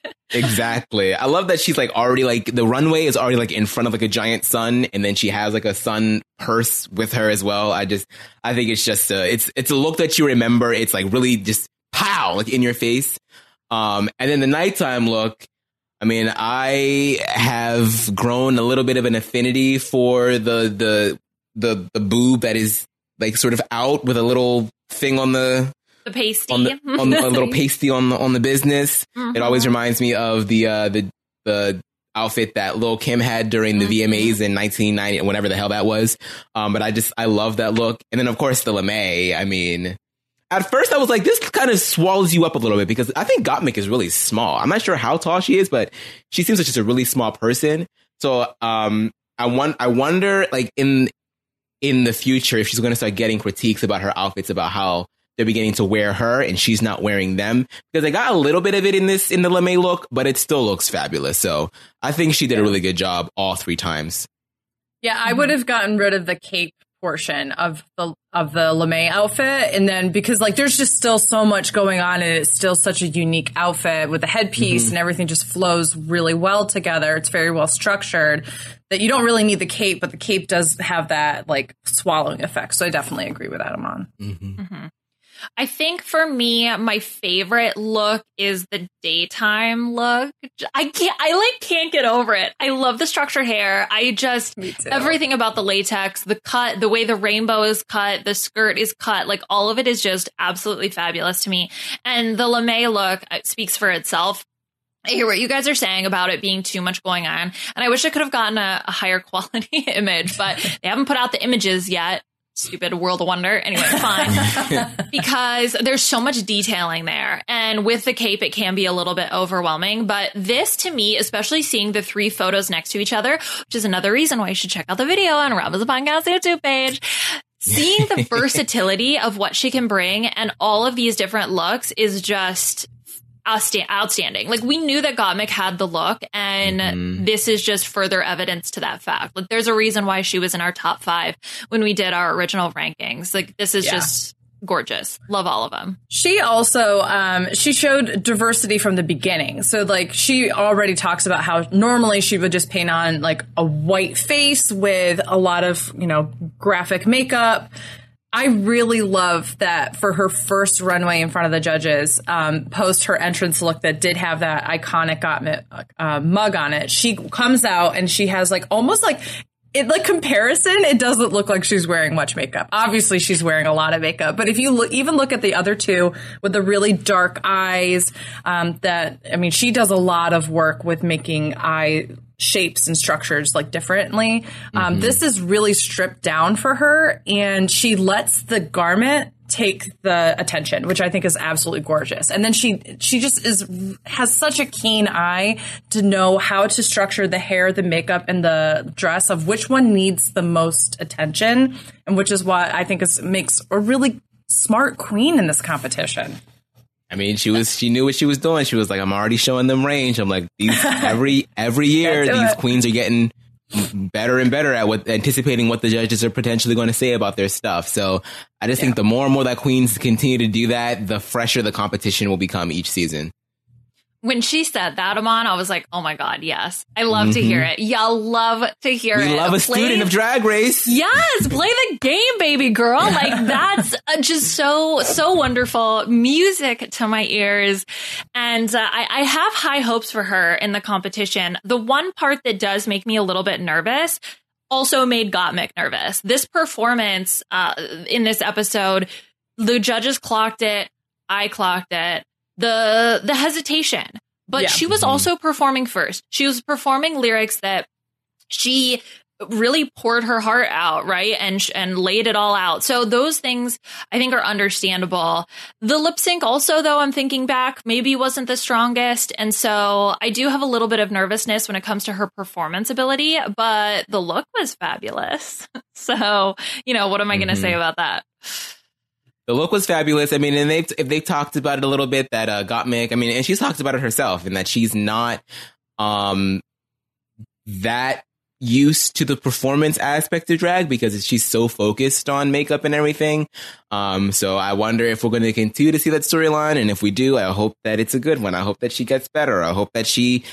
Speaker 5: Exactly. I love that she's like already like the runway is already like in front of like a giant sun, and then she has like a sun purse with her as well. I just I think it's just a, it's it's a look that you remember. It's like really just pow, like in your face. Um, and then the nighttime look. I mean, I have grown a little bit of an affinity for the the the the boob that is like sort of out with a little thing on the.
Speaker 4: The pasty,
Speaker 5: on, the, on the, a little pasty on the on the business. Mm-hmm. It always reminds me of the uh, the the outfit that Lil' Kim had during the mm-hmm. V M As in nineteen ninety, whenever the hell that was. Um, but I just I love that look, and then of course the LeMay. I mean, at first I was like, this kind of swallows you up a little bit because I think Gottmik is really small. I'm not sure how tall she is, but she seems like just a really small person. So um, I want I wonder like in in the future if she's going to start getting critiques about her outfits, about how they're beginning to wear her and she's not wearing them, because I got a little bit of it in this in the LeMay look, but it still looks fabulous. So I think she did a really good job all three times.
Speaker 6: Yeah, I would have gotten rid of the cape portion of the of the LeMay outfit, and then because like there's just still so much going on and it's still such a unique outfit with the headpiece mm-hmm. and everything just flows really well together. It's very well structured that you don't really need the cape, but the cape does have that like swallowing effect. So I definitely agree with that, Aman.
Speaker 5: Mm-hmm.
Speaker 4: Mm-hmm. I think for me, my favorite look is the daytime look. I can't, I like can't get over it. I love the structured hair. I just, everything about the latex, the cut, the way the rainbow is cut, the skirt is cut, like all of it is just absolutely fabulous to me. And the LeMay look speaks for itself. I hear what you guys are saying about it being too much going on. And I wish I could have gotten a, a higher quality image, but they haven't put out the images yet. Stupid World of Wonder. Anyway, fine. Because there's so much detailing there. And with the cape, it can be a little bit overwhelming. But this, to me, especially seeing the three photos next to each other, which is another reason why you should check out the video on Rob is a Podcast YouTube page. Seeing the versatility of what she can bring and all of these different looks is just outstanding. Like, we knew that Gottmik had the look, and mm-hmm. this is just further evidence to that fact. Like, there's a reason why she was in our top five when we did our original rankings. Like, this is yeah. just gorgeous. Love all of them.
Speaker 6: She also, um, she showed diversity from the beginning. So like she already talks about how normally she would just paint on like a white face with a lot of, you know, graphic makeup. I really love that for her first runway in front of the judges, um, post her entrance look that did have that iconic Gottmik uh, mug on it. She comes out and she has like almost like it like comparison. It doesn't look like she's wearing much makeup. Obviously, she's wearing a lot of makeup. But if you look, even look at the other two with the really dark eyes, um, that I mean, she does a lot of work with making eye shapes and structures like differently. Um, mm-hmm. This is really stripped down for her, and she lets the garment take the attention, which I think is absolutely gorgeous. And then she she just is has such a keen eye to know how to structure the hair, the makeup, and the dress of which one needs the most attention, and which is what I think is makes a really smart queen in this competition.
Speaker 5: I mean, she was she knew what she was doing. She was like, I'm already showing them range. I'm like, these every every year these it. queens are getting better and better at what anticipating what the judges are potentially going to say about their stuff. So I just yeah. think the more and more that queens continue to do that, the fresher the competition will become each season.
Speaker 4: When she said that, Aman, I was like, oh my God, yes. I love mm-hmm. to hear it. Y'all love to hear
Speaker 5: we
Speaker 4: it.
Speaker 5: We love a
Speaker 4: play,
Speaker 5: student of Drag Race.
Speaker 4: Yes, play the game, baby girl. Like, that's uh, just so, so wonderful. Music to my ears. And uh, I, I have high hopes for her in the competition. The one part that does make me a little bit nervous also made Gottmik nervous. This performance uh, in this episode, the judges clocked it. I clocked it. The the hesitation, but yeah. she was also performing first. She was performing lyrics that she really poured her heart out, right? And and laid it all out. So those things I think are understandable. The lip sync also, though, I'm thinking back, maybe wasn't the strongest. And so I do have a little bit of nervousness when it comes to her performance ability, but the look was fabulous. So, you know, what am I mm-hmm. going to say about that?
Speaker 5: The look was fabulous. I mean, and they've, if they talked about it a little bit, that uh, Gottmik, I mean, and she's talked about it herself, and that she's not um, that used to the performance aspect of drag because she's so focused on makeup and everything. Um, so I wonder if we're going to continue to see that storyline. And if we do, I hope that it's a good one. I hope that she gets better. I hope that she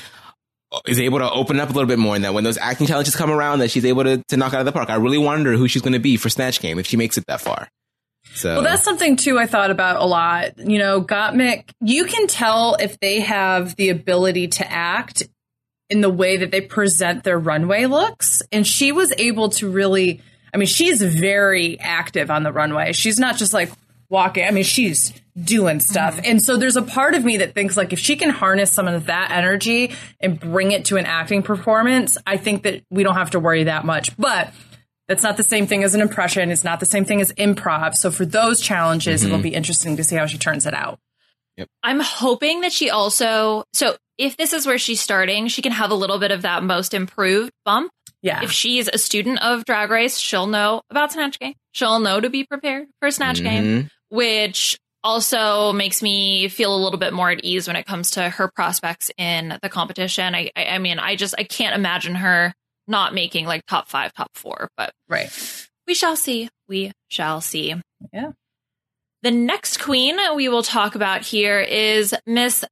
Speaker 5: is able to open up a little bit more, and that when those acting challenges come around, that she's able to, to knock it out of the park. I really wonder who she's going to be for Snatch Game if she makes it that far. So.
Speaker 6: Well, that's something, too, I thought about a lot. You know, Gottmik, you can tell if they have the ability to act in the way that they present their runway looks. And she was able to really, I mean, she's very active on the runway. She's not just like walking. I mean, she's doing stuff. Mm-hmm. And so there's a part of me that thinks like if she can harness some of that energy and bring it to an acting performance, I think that we don't have to worry that much. But that's not the same thing as an impression. It's not the same thing as improv. So for those challenges, mm-hmm. it'll be interesting to see how she turns it out.
Speaker 5: Yep.
Speaker 4: I'm hoping that she also, so if this is where she's starting, she can have a little bit of that most improved bump.
Speaker 6: Yeah.
Speaker 4: If she's a student of Drag Race, she'll know about Snatch Game. She'll know to be prepared for Snatch mm-hmm. Game, which also makes me feel a little bit more at ease when it comes to her prospects in the competition. I, I, I mean, I just, I can't imagine her not making like top five, top four, but
Speaker 6: right.
Speaker 4: We shall see. We shall see.
Speaker 6: Yeah.
Speaker 4: The next queen we will talk about here is Miss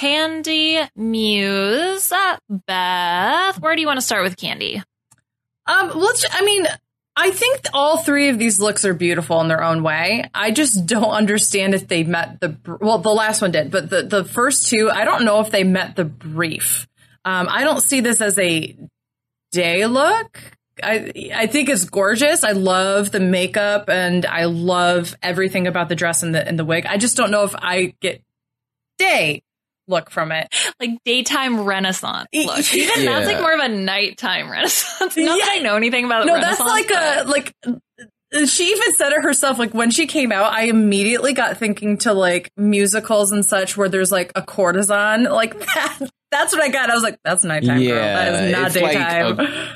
Speaker 4: Kandy Muse. Beth, where do you want to start with Kandy?
Speaker 6: Um, let's, I mean, I think all three of these looks are beautiful in their own way. I just don't understand if they met the, well, the last one did, but the, the first two, I don't know if they met the brief. Um, I don't see this as a day look. I I think it's gorgeous. I love the makeup and I love everything about the dress and the and the wig. I just don't know if I get day look from it.
Speaker 4: Like daytime Renaissance look. Even yeah. That's like more of a nighttime Renaissance. Not yeah. that I know anything about
Speaker 6: no,
Speaker 4: Renaissance.
Speaker 6: No, that's like but... a like she even said it herself. Like when she came out, I immediately got thinking to like musicals and such where there's like a courtesan like that. That's what I got. I was like, that's nighttime,
Speaker 5: yeah,
Speaker 6: girl. That is not
Speaker 5: it's
Speaker 6: daytime.
Speaker 5: Like a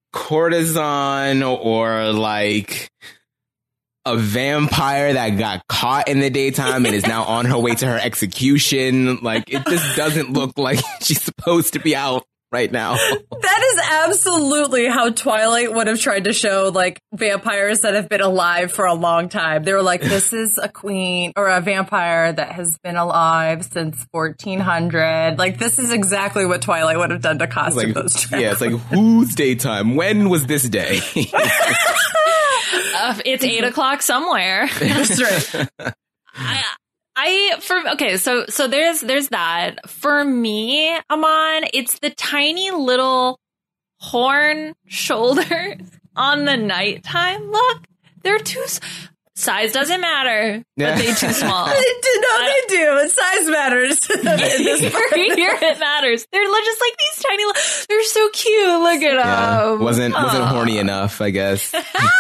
Speaker 5: courtesan or like a vampire that got caught in the daytime and is now on her way to her execution. Like, it just doesn't look like she's supposed to be out right now.
Speaker 6: That is absolutely how Twilight would have tried to show like vampires that have been alive for a long time. They were like, this is a queen or a vampire that has been alive since fourteen hundred. Like, this is exactly what Twilight would have done to costume
Speaker 5: like,
Speaker 6: those dragons.
Speaker 5: Yeah, it's like, whose daytime? When was this day?
Speaker 4: Uh, it's eight o'clock somewhere.
Speaker 6: That's right.
Speaker 4: I, I for okay, so so there's there's that. For me, Aman, it's the tiny little horn shoulders on the nighttime look. They're too s- size doesn't matter,
Speaker 5: Yeah.
Speaker 4: but they too small.
Speaker 6: They do, no, they do. Size matters.
Speaker 4: For here it matters. They're li- just like these tiny. Li- they're so cute. Look at
Speaker 5: Yeah,
Speaker 4: them.
Speaker 5: wasn't wasn't horny enough, I guess.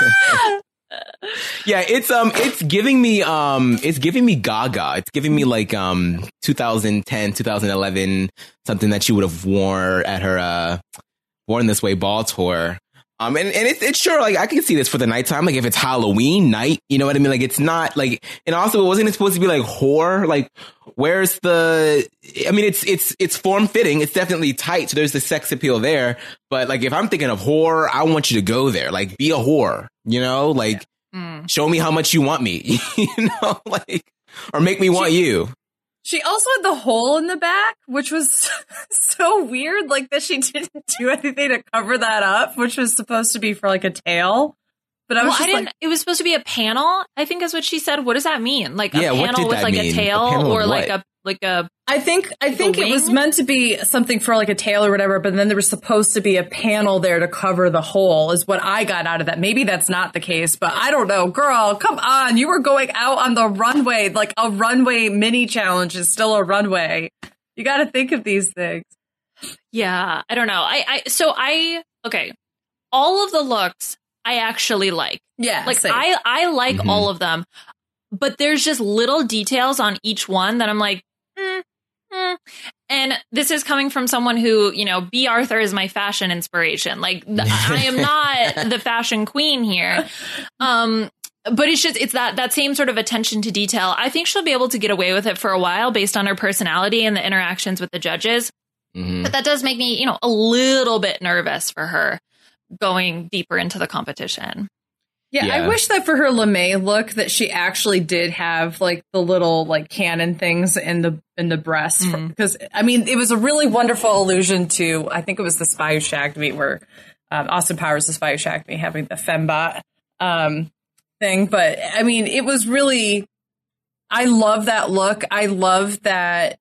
Speaker 5: Yeah, it's um, it's giving me um, it's giving me Gaga. It's giving me like um, twenty ten, twenty eleven, something that she would have worn at her uh, Born This Way ball tour. Um, and, and it's, it's sure, like, I can see this for the nighttime. Like, if it's Halloween night, you know what I mean? Like, it's not like, and also, it wasn't supposed to be like horror. Like, where's the, I mean, it's, it's, it's form fitting. It's definitely tight. So there's the sex appeal there. But like, if I'm thinking of horror, I want you to go there. Like, be a whore, you know? Like,
Speaker 4: Mm.
Speaker 5: show me how much you want me, you know? Like, or make me want you.
Speaker 6: She also had the hole in the back, which was so weird, like that she didn't do anything to cover that up, which was supposed to be for like a tail. But I was
Speaker 4: Well,
Speaker 6: just
Speaker 4: I didn't.
Speaker 6: like,
Speaker 4: It was supposed to be a panel, I think is what she said. What does that mean? Like a
Speaker 5: Yeah, what
Speaker 4: panel
Speaker 5: did
Speaker 4: with
Speaker 5: that
Speaker 4: like
Speaker 5: mean?
Speaker 4: a
Speaker 5: A
Speaker 4: tail,
Speaker 5: panel of
Speaker 4: or like
Speaker 5: what?
Speaker 4: a like a
Speaker 6: I think I think
Speaker 4: a
Speaker 6: it was
Speaker 4: wing?
Speaker 6: meant to be something for like a tail or whatever, but then there was supposed to be a panel there to cover the hole, is what I got out of that. Maybe that's not the case, but I don't know. Girl, come on. You were going out on the runway. Like, a runway mini challenge is still a runway. You got to think of these things.
Speaker 4: yeah. I don't know. I I so I okay. All of the looks I actually like.
Speaker 6: Yeah.
Speaker 4: Like
Speaker 6: same.
Speaker 4: I I like
Speaker 5: Mhm.
Speaker 4: all of them, but there's just little details on each one that I'm like, mm, mm. And this is coming from someone who, you know, B. Arthur is my fashion inspiration. Like th- I am not the fashion queen here. Um, but it's just it's that that same sort of attention to detail. I think she'll be able to get away with it for a while based on her personality and the interactions with the judges.
Speaker 5: Mhm.
Speaker 4: But that does make me, you know, a little bit nervous for her going deeper into the competition.
Speaker 6: Yeah,
Speaker 5: Yeah.
Speaker 6: I wish that for her LeMay look that she actually did have like the little like cannon things in the in the breast,
Speaker 4: Mhm.
Speaker 6: because I mean it was a really wonderful allusion to, I think it was The Spy Who Shagged Me, where um, Austin Powers, The Spy Who Shagged Me, having the fembot um, thing. But I mean, it was really, I love that look. I love that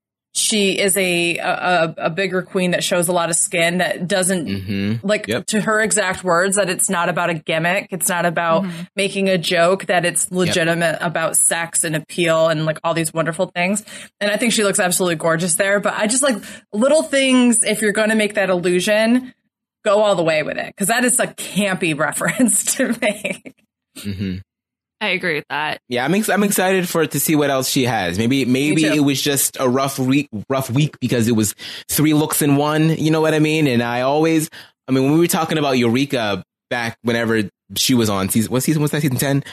Speaker 6: she is a, a a bigger queen that shows a lot of skin, that doesn't
Speaker 5: Mhm.
Speaker 6: like,
Speaker 5: Yep.
Speaker 6: to her exact words, that it's not about a gimmick. It's not about making a joke, that it's legitimate about sex and appeal and like all these wonderful things. And I think she looks absolutely gorgeous there. But I just like little things. If you're going to make that illusion, go all the way with it. Cause that is a campy reference to make.
Speaker 5: Mhm.
Speaker 4: I agree with that.
Speaker 5: Yeah, I'm ex- I'm excited for to see what else she has. Maybe maybe
Speaker 6: too.
Speaker 5: it was just a rough week, rough week because it was three looks in one. You know what I mean? And I always, I mean, when we were talking about Eureka back whenever she was on season, what season was that? Season ten.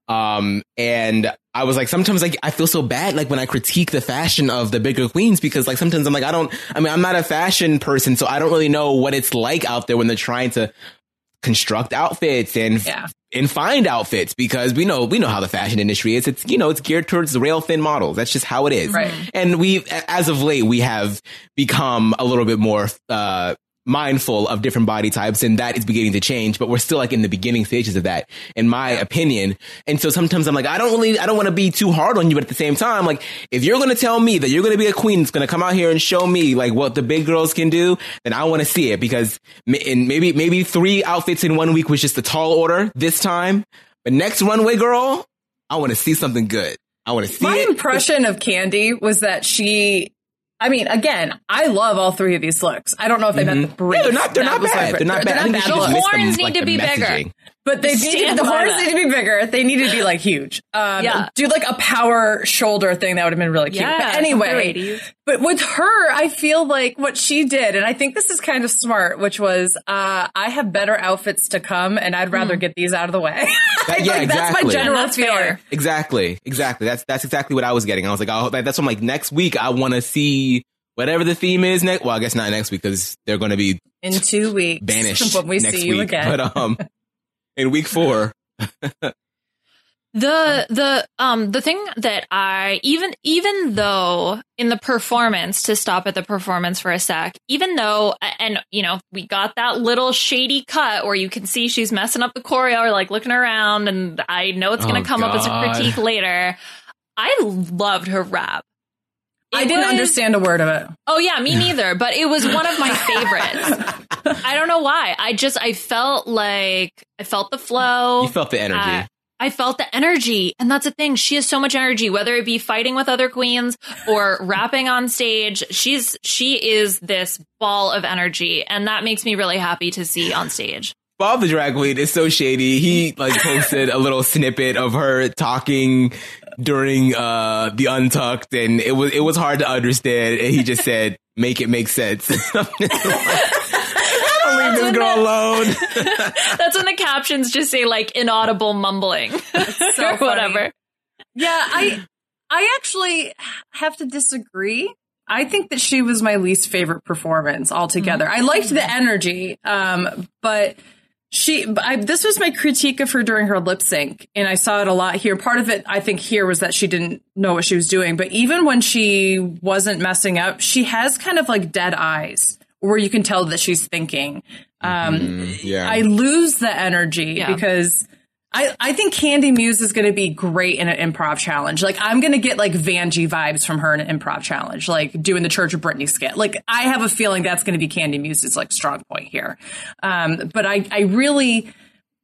Speaker 5: Um, and I was like, sometimes like I feel so bad, like when I critique the fashion of the bigger queens, because like sometimes I'm like, I don't, I mean, I'm not a fashion person, so I don't really know what it's like out there when they're trying to construct outfits and
Speaker 6: Yeah.
Speaker 5: and find outfits, because we know we know how the fashion industry is. It's, you know, it's geared towards the rail thin models. That's just how it is.
Speaker 6: Right.
Speaker 5: And we, as of late, we have become a little bit more uh mindful of different body types, and that is beginning to change, but we're still like in the beginning stages of that, in my opinion. And so sometimes I'm like, I don't really, I don't want to be too hard on you, but at the same time, like, if you're going to tell me that you're going to be a queen that's going to come out here and show me like what the big girls can do, then I want to see it, because m- and maybe, maybe three outfits in one week was just a tall order this time, but next runway girl, I want to see something good. I want to see
Speaker 6: My
Speaker 5: it.
Speaker 6: impression of Candy was that she, I mean, again, I love all three of these looks. I don't know if they met the brief.
Speaker 5: Yeah, they're not, they're
Speaker 6: That
Speaker 5: not
Speaker 6: was
Speaker 5: bad.
Speaker 6: my-
Speaker 5: They're not bad. I think they should
Speaker 6: bad
Speaker 5: just
Speaker 6: looks.
Speaker 5: miss them,
Speaker 4: horns
Speaker 5: like,
Speaker 4: need to
Speaker 5: the
Speaker 4: be bigger.
Speaker 5: messaging.
Speaker 6: But they need
Speaker 4: Stand
Speaker 6: the
Speaker 4: by
Speaker 6: horns
Speaker 4: that.
Speaker 6: need to be bigger. They need to be like huge. Um,
Speaker 4: Yeah.
Speaker 6: do like a power shoulder thing. That would have been really cute.
Speaker 4: Yeah,
Speaker 6: but
Speaker 4: something
Speaker 6: anyway,
Speaker 4: ladies.
Speaker 6: but with her, I feel like what she did, and I think this is kind of smart, which was, uh, I have better outfits to come, and I'd rather get these out of the way. I
Speaker 5: That-
Speaker 6: think
Speaker 5: yeah,
Speaker 6: that's my
Speaker 5: exactly.
Speaker 6: general
Speaker 4: And that's
Speaker 6: feeling.
Speaker 4: fair.
Speaker 5: Exactly, exactly. That's that's exactly what I was getting. I was like, oh, that's what I'm like. Next week, I want to see whatever the theme is next. Well, I guess not next week because they're going to be
Speaker 6: in two weeks
Speaker 5: banished
Speaker 6: when we
Speaker 5: next
Speaker 6: see you
Speaker 5: week.
Speaker 6: again.
Speaker 5: But um, in week four.
Speaker 4: The the um the thing that I even even though in the performance, to stop at the performance for a sec, even though, and you know, we got that little shady cut where you can see she's messing up the choreo or like looking around, and I know it's going to
Speaker 5: Oh,
Speaker 4: come
Speaker 5: God.
Speaker 4: up as a critique later. I loved her rap. It
Speaker 6: I didn't
Speaker 4: was-
Speaker 6: understand a word of it.
Speaker 4: Oh yeah, me neither. But it was one of my favorites. I don't know why. I just I felt like I felt the flow.
Speaker 5: You felt the energy.
Speaker 4: Uh, I felt the energy, and that's the thing. She has so much energy, whether it be fighting with other queens or rapping on stage. She's she is this ball of energy, and that makes me really happy to see on stage.
Speaker 5: Bob the drag queen is so shady. He like posted a little snippet of her talking during uh the Untucked, and it was it was hard to understand. And he just said, "Make it make sense." Leave this girl alone.
Speaker 4: That's when the captions just say like inaudible mumbling
Speaker 6: So
Speaker 4: or whatever.
Speaker 6: Yeah, I I actually have to disagree. I think that she was my least favorite performance altogether. Mm-hmm. I liked the energy, um, but she. I, this was my critique of her during her lip sync, and I saw it a lot here. Part of it, I think, here was that she didn't know what she was doing. But even when she wasn't messing up, she has kind of like dead eyes, where you can tell that she's thinking. Um,
Speaker 5: mm, yeah.
Speaker 6: I lose the energy
Speaker 4: Yeah.
Speaker 6: because I, I think Candy Muse is going to be great in an improv challenge. Like, I'm going to get like Vanjie vibes from her in an improv challenge, like doing the Church of Britney skit. Like, I have a feeling that's going to be Candy Muse's like strong point here. Um, but I, I really,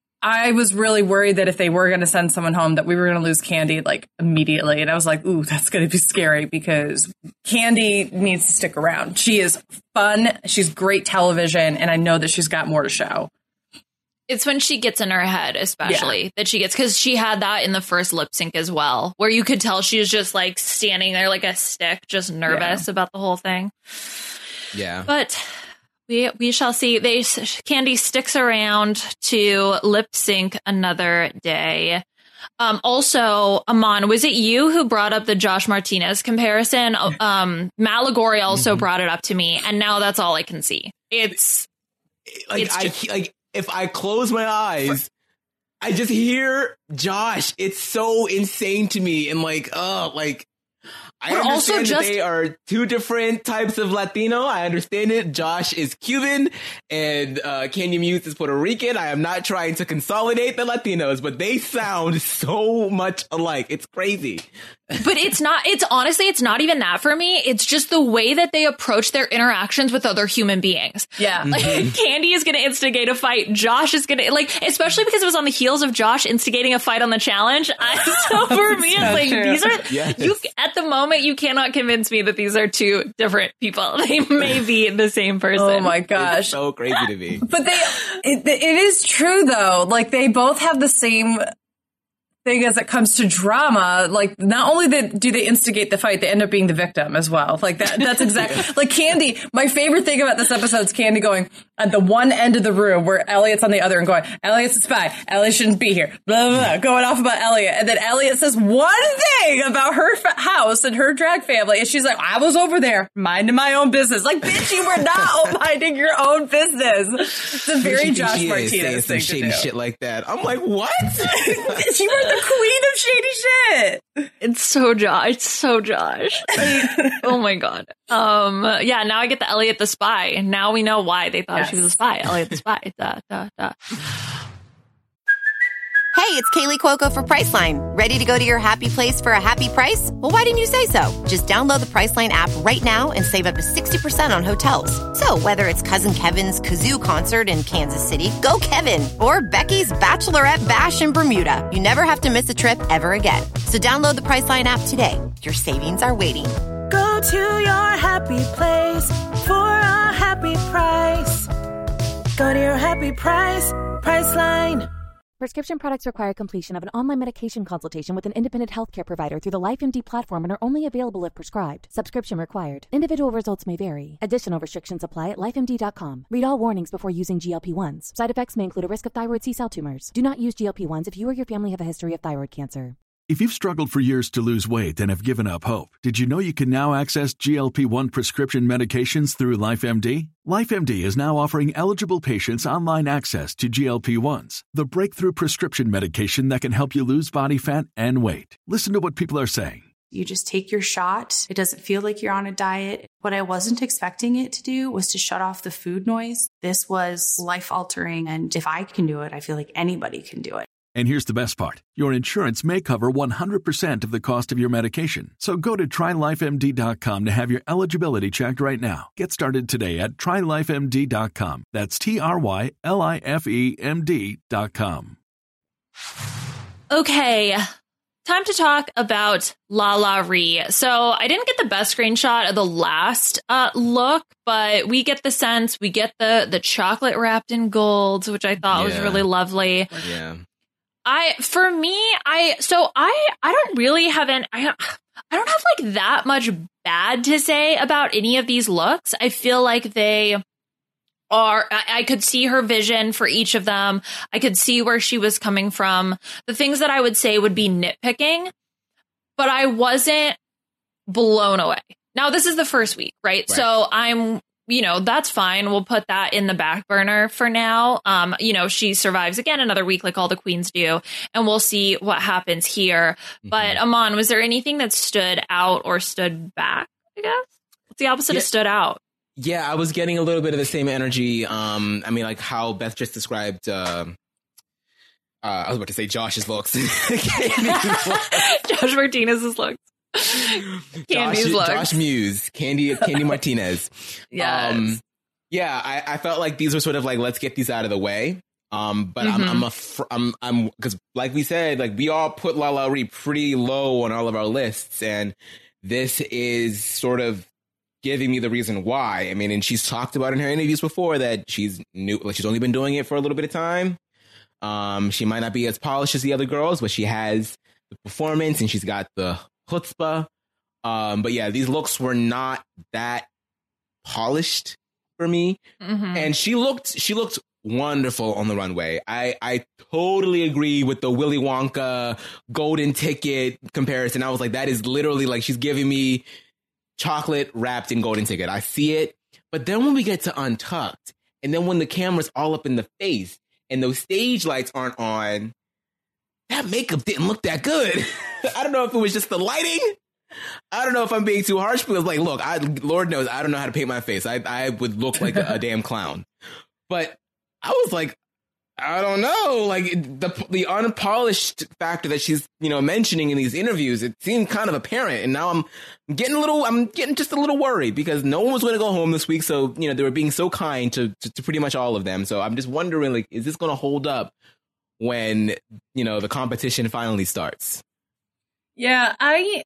Speaker 6: I was really worried that if they were going to send someone home, that we were going to lose Candy like immediately. And I was like, ooh, that's going to be scary because Candy needs to stick around. She is fun. She's great television. And I know that she's got more to show.
Speaker 4: It's when she gets in her head, especially yeah. that she gets, because she had that in the first lip sync as well, where you could tell she was just like standing there like a stick, just nervous yeah. about the whole thing.
Speaker 5: Yeah.
Speaker 4: But we we shall see. They Candy sticks around to lip sync another day. Um, also, Aman, was it you who brought up the Josh Martinez comparison? Um, Matt Lagori also mm-hmm. brought it up to me, and now that's all I can see. It's
Speaker 5: like
Speaker 4: it's
Speaker 5: I
Speaker 4: just,
Speaker 5: like. If I close my eyes, I just hear Josh. It's so insane to me. And like, oh, like, I
Speaker 4: We're
Speaker 5: understand
Speaker 4: also
Speaker 5: that
Speaker 4: just-
Speaker 5: they are two different types of Latino. I understand it. Josh is Cuban and uh, Candy Muse is Puerto Rican. I am not trying to consolidate the Latinos, but they sound so much alike. It's crazy.
Speaker 4: But it's not, it's honestly, it's not even that for me. It's just the way that they approach their interactions with other human beings.
Speaker 6: Yeah.
Speaker 4: Like, mm-hmm. Candy is going to instigate a fight. Josh is going to, like, especially because it was on the heels of Josh instigating a fight on the challenge. I, so for me, it's like,
Speaker 6: true.
Speaker 4: these are,
Speaker 5: Yes.
Speaker 4: you, at the moment, you cannot convince me that these are two different people. They may be the same person.
Speaker 6: Oh my gosh.
Speaker 5: It's so crazy to me.
Speaker 6: But they, it, it is true though. Like, they both have the same thing as it comes to drama. Like, not only that do they instigate the fight, they end up being the victim as well. Like that, that's exactly yeah. like Candy. My favorite thing about this episode is Candy going at the one end of the room where Elliot's on the other and going, Elliot's a spy. Elliot shouldn't be here. Blah, blah, blah, going off about Elliot. And then Elliot says one thing about her fa- house and her drag family. And she's like, I was over there minding my own business. Like, bitch, you were not minding your own business. It's a very Josh Martinez thing
Speaker 5: shady
Speaker 6: to do.
Speaker 5: shit like that. I'm like, what?
Speaker 6: You were the queen of shady shit.
Speaker 4: It's so Josh. It's so Josh. Like, oh my God. Um. Yeah. Now I get the Elliot the spy, and now we know why they thought
Speaker 6: Yes.
Speaker 4: she was a spy. Elliot the spy. Da, da, da.
Speaker 7: Hey, it's Kaylee Cuoco for Priceline. Ready to go to your happy place for a happy price? Well, why didn't you say so? Just download the Priceline app right now and save up to sixty percent on hotels. So whether it's Cousin Kevin's Kazoo Concert in Kansas City, go Kevin, or Becky's Bachelorette Bash in Bermuda, you never have to miss a trip ever again. So download the Priceline app today. Your savings are waiting.
Speaker 8: Go to your happy place for a happy price. Go to your happy price, Priceline.
Speaker 9: Prescription products require completion of an online medication consultation with an independent healthcare provider through the LifeMD platform and are only available if prescribed. Subscription required. Individual results may vary. Additional restrictions apply at life M D dot com. Read all warnings before using G L P ones. Side effects may include a risk of thyroid C-cell tumors. Do not use G L P ones if you or your family have a history of thyroid cancer.
Speaker 10: If you've struggled for years to lose weight and have given up hope, did you know you can now access G L P one prescription medications through LifeMD? LifeMD is now offering eligible patients online access to G L P ones, the breakthrough prescription medication that can help you lose body fat and weight. Listen to what people are saying.
Speaker 11: You just take your shot. It doesn't feel like you're on a diet. What I wasn't expecting it to do was to shut off the food noise. This was life-altering, and if I can do it, I feel like anybody can do it.
Speaker 10: And here's the best part. Your insurance may cover one hundred percent of the cost of your medication. So go to try life M D dot com to have your eligibility checked right now. Get started today at try life M D dot com. That's T R Y L I F E M D dot com.
Speaker 4: Okay, time to talk about LaLa Ri. So I didn't get the best screenshot of the last uh, look, but we get the sense, we get the, the chocolate wrapped in gold, which I thought
Speaker 5: Yeah.
Speaker 4: was really lovely.
Speaker 5: Yeah.
Speaker 4: I, for me, I, so I, I don't really have an, I, I don't have like that much bad to say about any of these looks. I feel like they are, I, I could see her vision for each of them. I could see where she was coming from. The things that I would say would be nitpicking, but I wasn't blown away. Now, this is the first week, right?
Speaker 5: Right.
Speaker 4: So I'm, you know, that's fine. We'll put that in the back burner for now. Um, you know, she survives again another week like all the queens do, and we'll see what happens here. Mm-hmm. But Aman, was there anything that stood out or stood back, I guess? What's the opposite
Speaker 5: Yeah.
Speaker 4: of stood out?
Speaker 5: Yeah, I was getting a little bit of the same energy. Um, I mean, like how Beth just described. Uh, uh, I was about to say Josh's looks.
Speaker 4: Josh Martinez's looks. Candy's
Speaker 5: Josh,
Speaker 4: looks.
Speaker 5: Josh Muse, Candy, Candy Martinez.
Speaker 4: Yes.
Speaker 5: Um, yeah, I, I felt like these were sort of like, let's get these out of the way. Um, but
Speaker 4: Mm-hmm.
Speaker 5: I'm, I'm a, fr- I'm, I'm, because like we said, like we all put LaLa Ri pretty low on all of our lists, and this is sort of giving me the reason why. I mean, and she's talked about in her interviews before that she's new, like she's only been doing it for a little bit of time. Um, she might not be as polished as the other girls, but she has the performance and she's got the chutzpah. Um, but yeah, these looks were not that polished for me.
Speaker 4: Mm-hmm.
Speaker 5: And she looked, she looked wonderful on the runway. I, I totally agree with the Willy Wonka golden ticket comparison. I was like, that is literally like, she's giving me chocolate wrapped in golden ticket. I see it. But then when we get to Untucked, and then when the camera's all up in the face and those stage lights aren't on, that makeup didn't look that good. I don't know if it was just the lighting. I don't know if I'm being too harsh, because like, look, I, Lord knows I don't know how to paint my face. I, I would look like a, a damn clown. But I was like, I don't know, like the the unpolished factor that she's, you know, mentioning in these interviews, it seemed kind of apparent. And now I'm getting a little, I'm getting just a little worried because no one was going to go home this week. So, you know, they were being so kind to, to, to pretty much all of them. So I'm just wondering, like, is this going to hold up when, you know, the competition finally starts?
Speaker 6: Yeah, I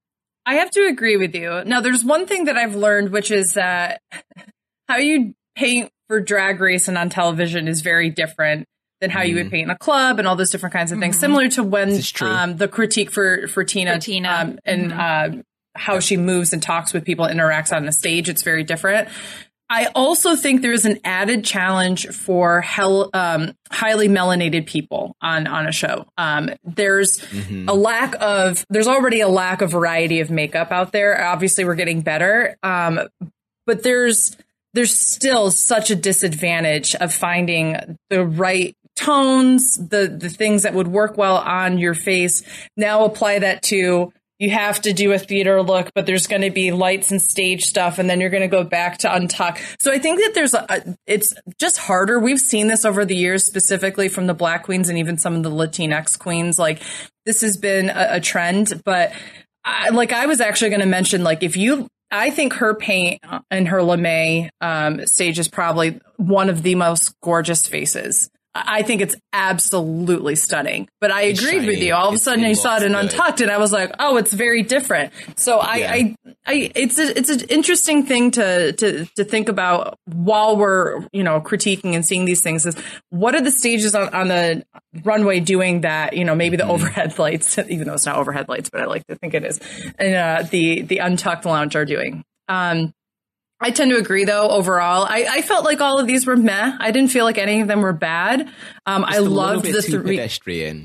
Speaker 6: I have to agree with you. Now, there's one thing that I've learned, which is that how you paint for Drag Race and on television is very different than how mm. you would paint in a club and all those different kinds of things. Mm-hmm. Similar to when um, the critique for for Tina,
Speaker 4: for Tina.
Speaker 6: Um, and
Speaker 4: mm-hmm.
Speaker 6: uh, how she moves and talks with people, interacts on the stage. It's very different. I also think there is an added challenge for hell, um, highly melanated people on, on a show. Um, there's mm-hmm. a lack of, there's already a lack of variety of makeup out there. Obviously, we're getting better. Um, but there's, there's still such a disadvantage of finding the right tones, the, the things that would work well on your face. Now apply that to, you have to do a theater look, but there's going to be lights and stage stuff, and then you're going to go back to Untucked. So I think that there's a, a, it's just harder. We've seen this over the years, specifically from the Black queens and even some of the Latinx queens. Like, this has been a, a trend, but I, like I was actually going to mention, like, if you, I think her paint and her LeMay um, stage is probably one of the most gorgeous faces. I think it's absolutely stunning, but I
Speaker 5: It's
Speaker 6: agreed
Speaker 5: shiny.
Speaker 6: with you. All of a
Speaker 5: It-
Speaker 6: sudden
Speaker 5: it
Speaker 6: I saw it in
Speaker 5: looks good.
Speaker 6: Untucked and I was like, oh, it's very different. So I,
Speaker 5: Yeah.
Speaker 6: I, I, it's a, it's an interesting thing to, to, to think about while we're, you know, critiquing and seeing these things is what are the stages on, on the runway doing that, you know, maybe the
Speaker 5: Mm-hmm.
Speaker 6: overhead lights, even though it's not overhead lights, but I like to think it is, and uh, the, the Untucked lounge are doing. Um, I tend to agree, though, overall. I, I felt like all of these were meh. I didn't feel like any of them were bad. Um, I
Speaker 5: Just a little
Speaker 6: loved
Speaker 5: bit
Speaker 6: the
Speaker 5: too
Speaker 6: three.
Speaker 5: pedestrian.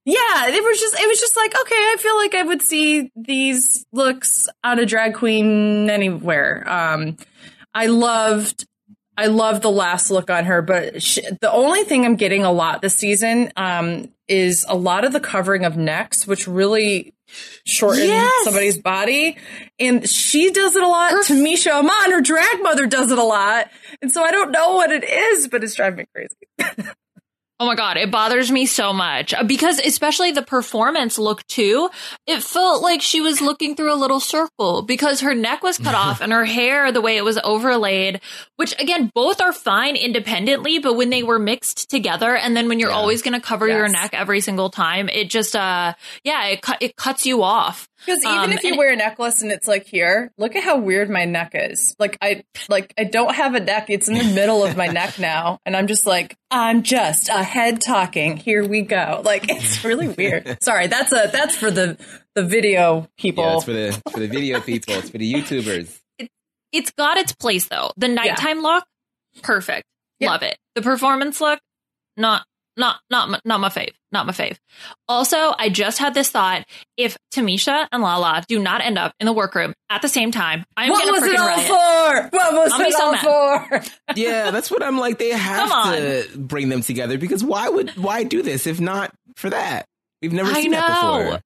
Speaker 6: Yeah, it was just it was just like, okay, I feel like I would see these looks on a drag queen anywhere. Um, I loved I loved the last look on her, but she, the only thing I'm getting a lot this season um, is a lot of the covering of necks, which really shorten
Speaker 4: Yes.
Speaker 6: somebody's body. And she does it a lot. Tamisha Aman, her drag mother, does it a lot. And so I don't know what it is, but it's driving me crazy.
Speaker 4: Oh my God, it bothers me so much Uh, because especially the performance look too, it felt like she was looking through a little circle because her neck was cut off and her hair, the way it was overlaid, which again, both are fine independently, but when they were mixed together and then when you're
Speaker 5: Yeah.
Speaker 4: always going to cover
Speaker 6: Yes.
Speaker 4: your neck every single time, it just, uh, yeah, it, cut it cuts you off.
Speaker 6: Because even
Speaker 4: Um,
Speaker 6: if you
Speaker 4: and-
Speaker 6: wear a necklace and it's like here, look at how weird my neck is. Like I like I don't have a neck. It's in the middle of my neck now. And I'm just like, I'm just a head talking. Here we go. Like it's really weird. Sorry, that's a that's for the the video people.
Speaker 5: Yeah, it's for the for the video people. It's for the YouTubers.
Speaker 4: It's got its place though. The nighttime look, perfect.
Speaker 6: Yeah.
Speaker 4: Love it. The performance look, not not not my- not my fave. Not my fave. Also, I just had this thought: if Tamisha and Lala do not end up in the workroom at the same time, I'm
Speaker 6: what
Speaker 4: gonna
Speaker 6: was it
Speaker 4: freaking
Speaker 6: all
Speaker 4: riot.
Speaker 6: for? What was
Speaker 4: I'll be
Speaker 6: it
Speaker 4: so
Speaker 6: all
Speaker 4: mad.
Speaker 6: for?
Speaker 5: Yeah, that's what I'm like. They have
Speaker 4: Come
Speaker 5: to bring them together because why would why do this if not for that? We've never
Speaker 4: I
Speaker 5: seen that
Speaker 4: know.
Speaker 5: before.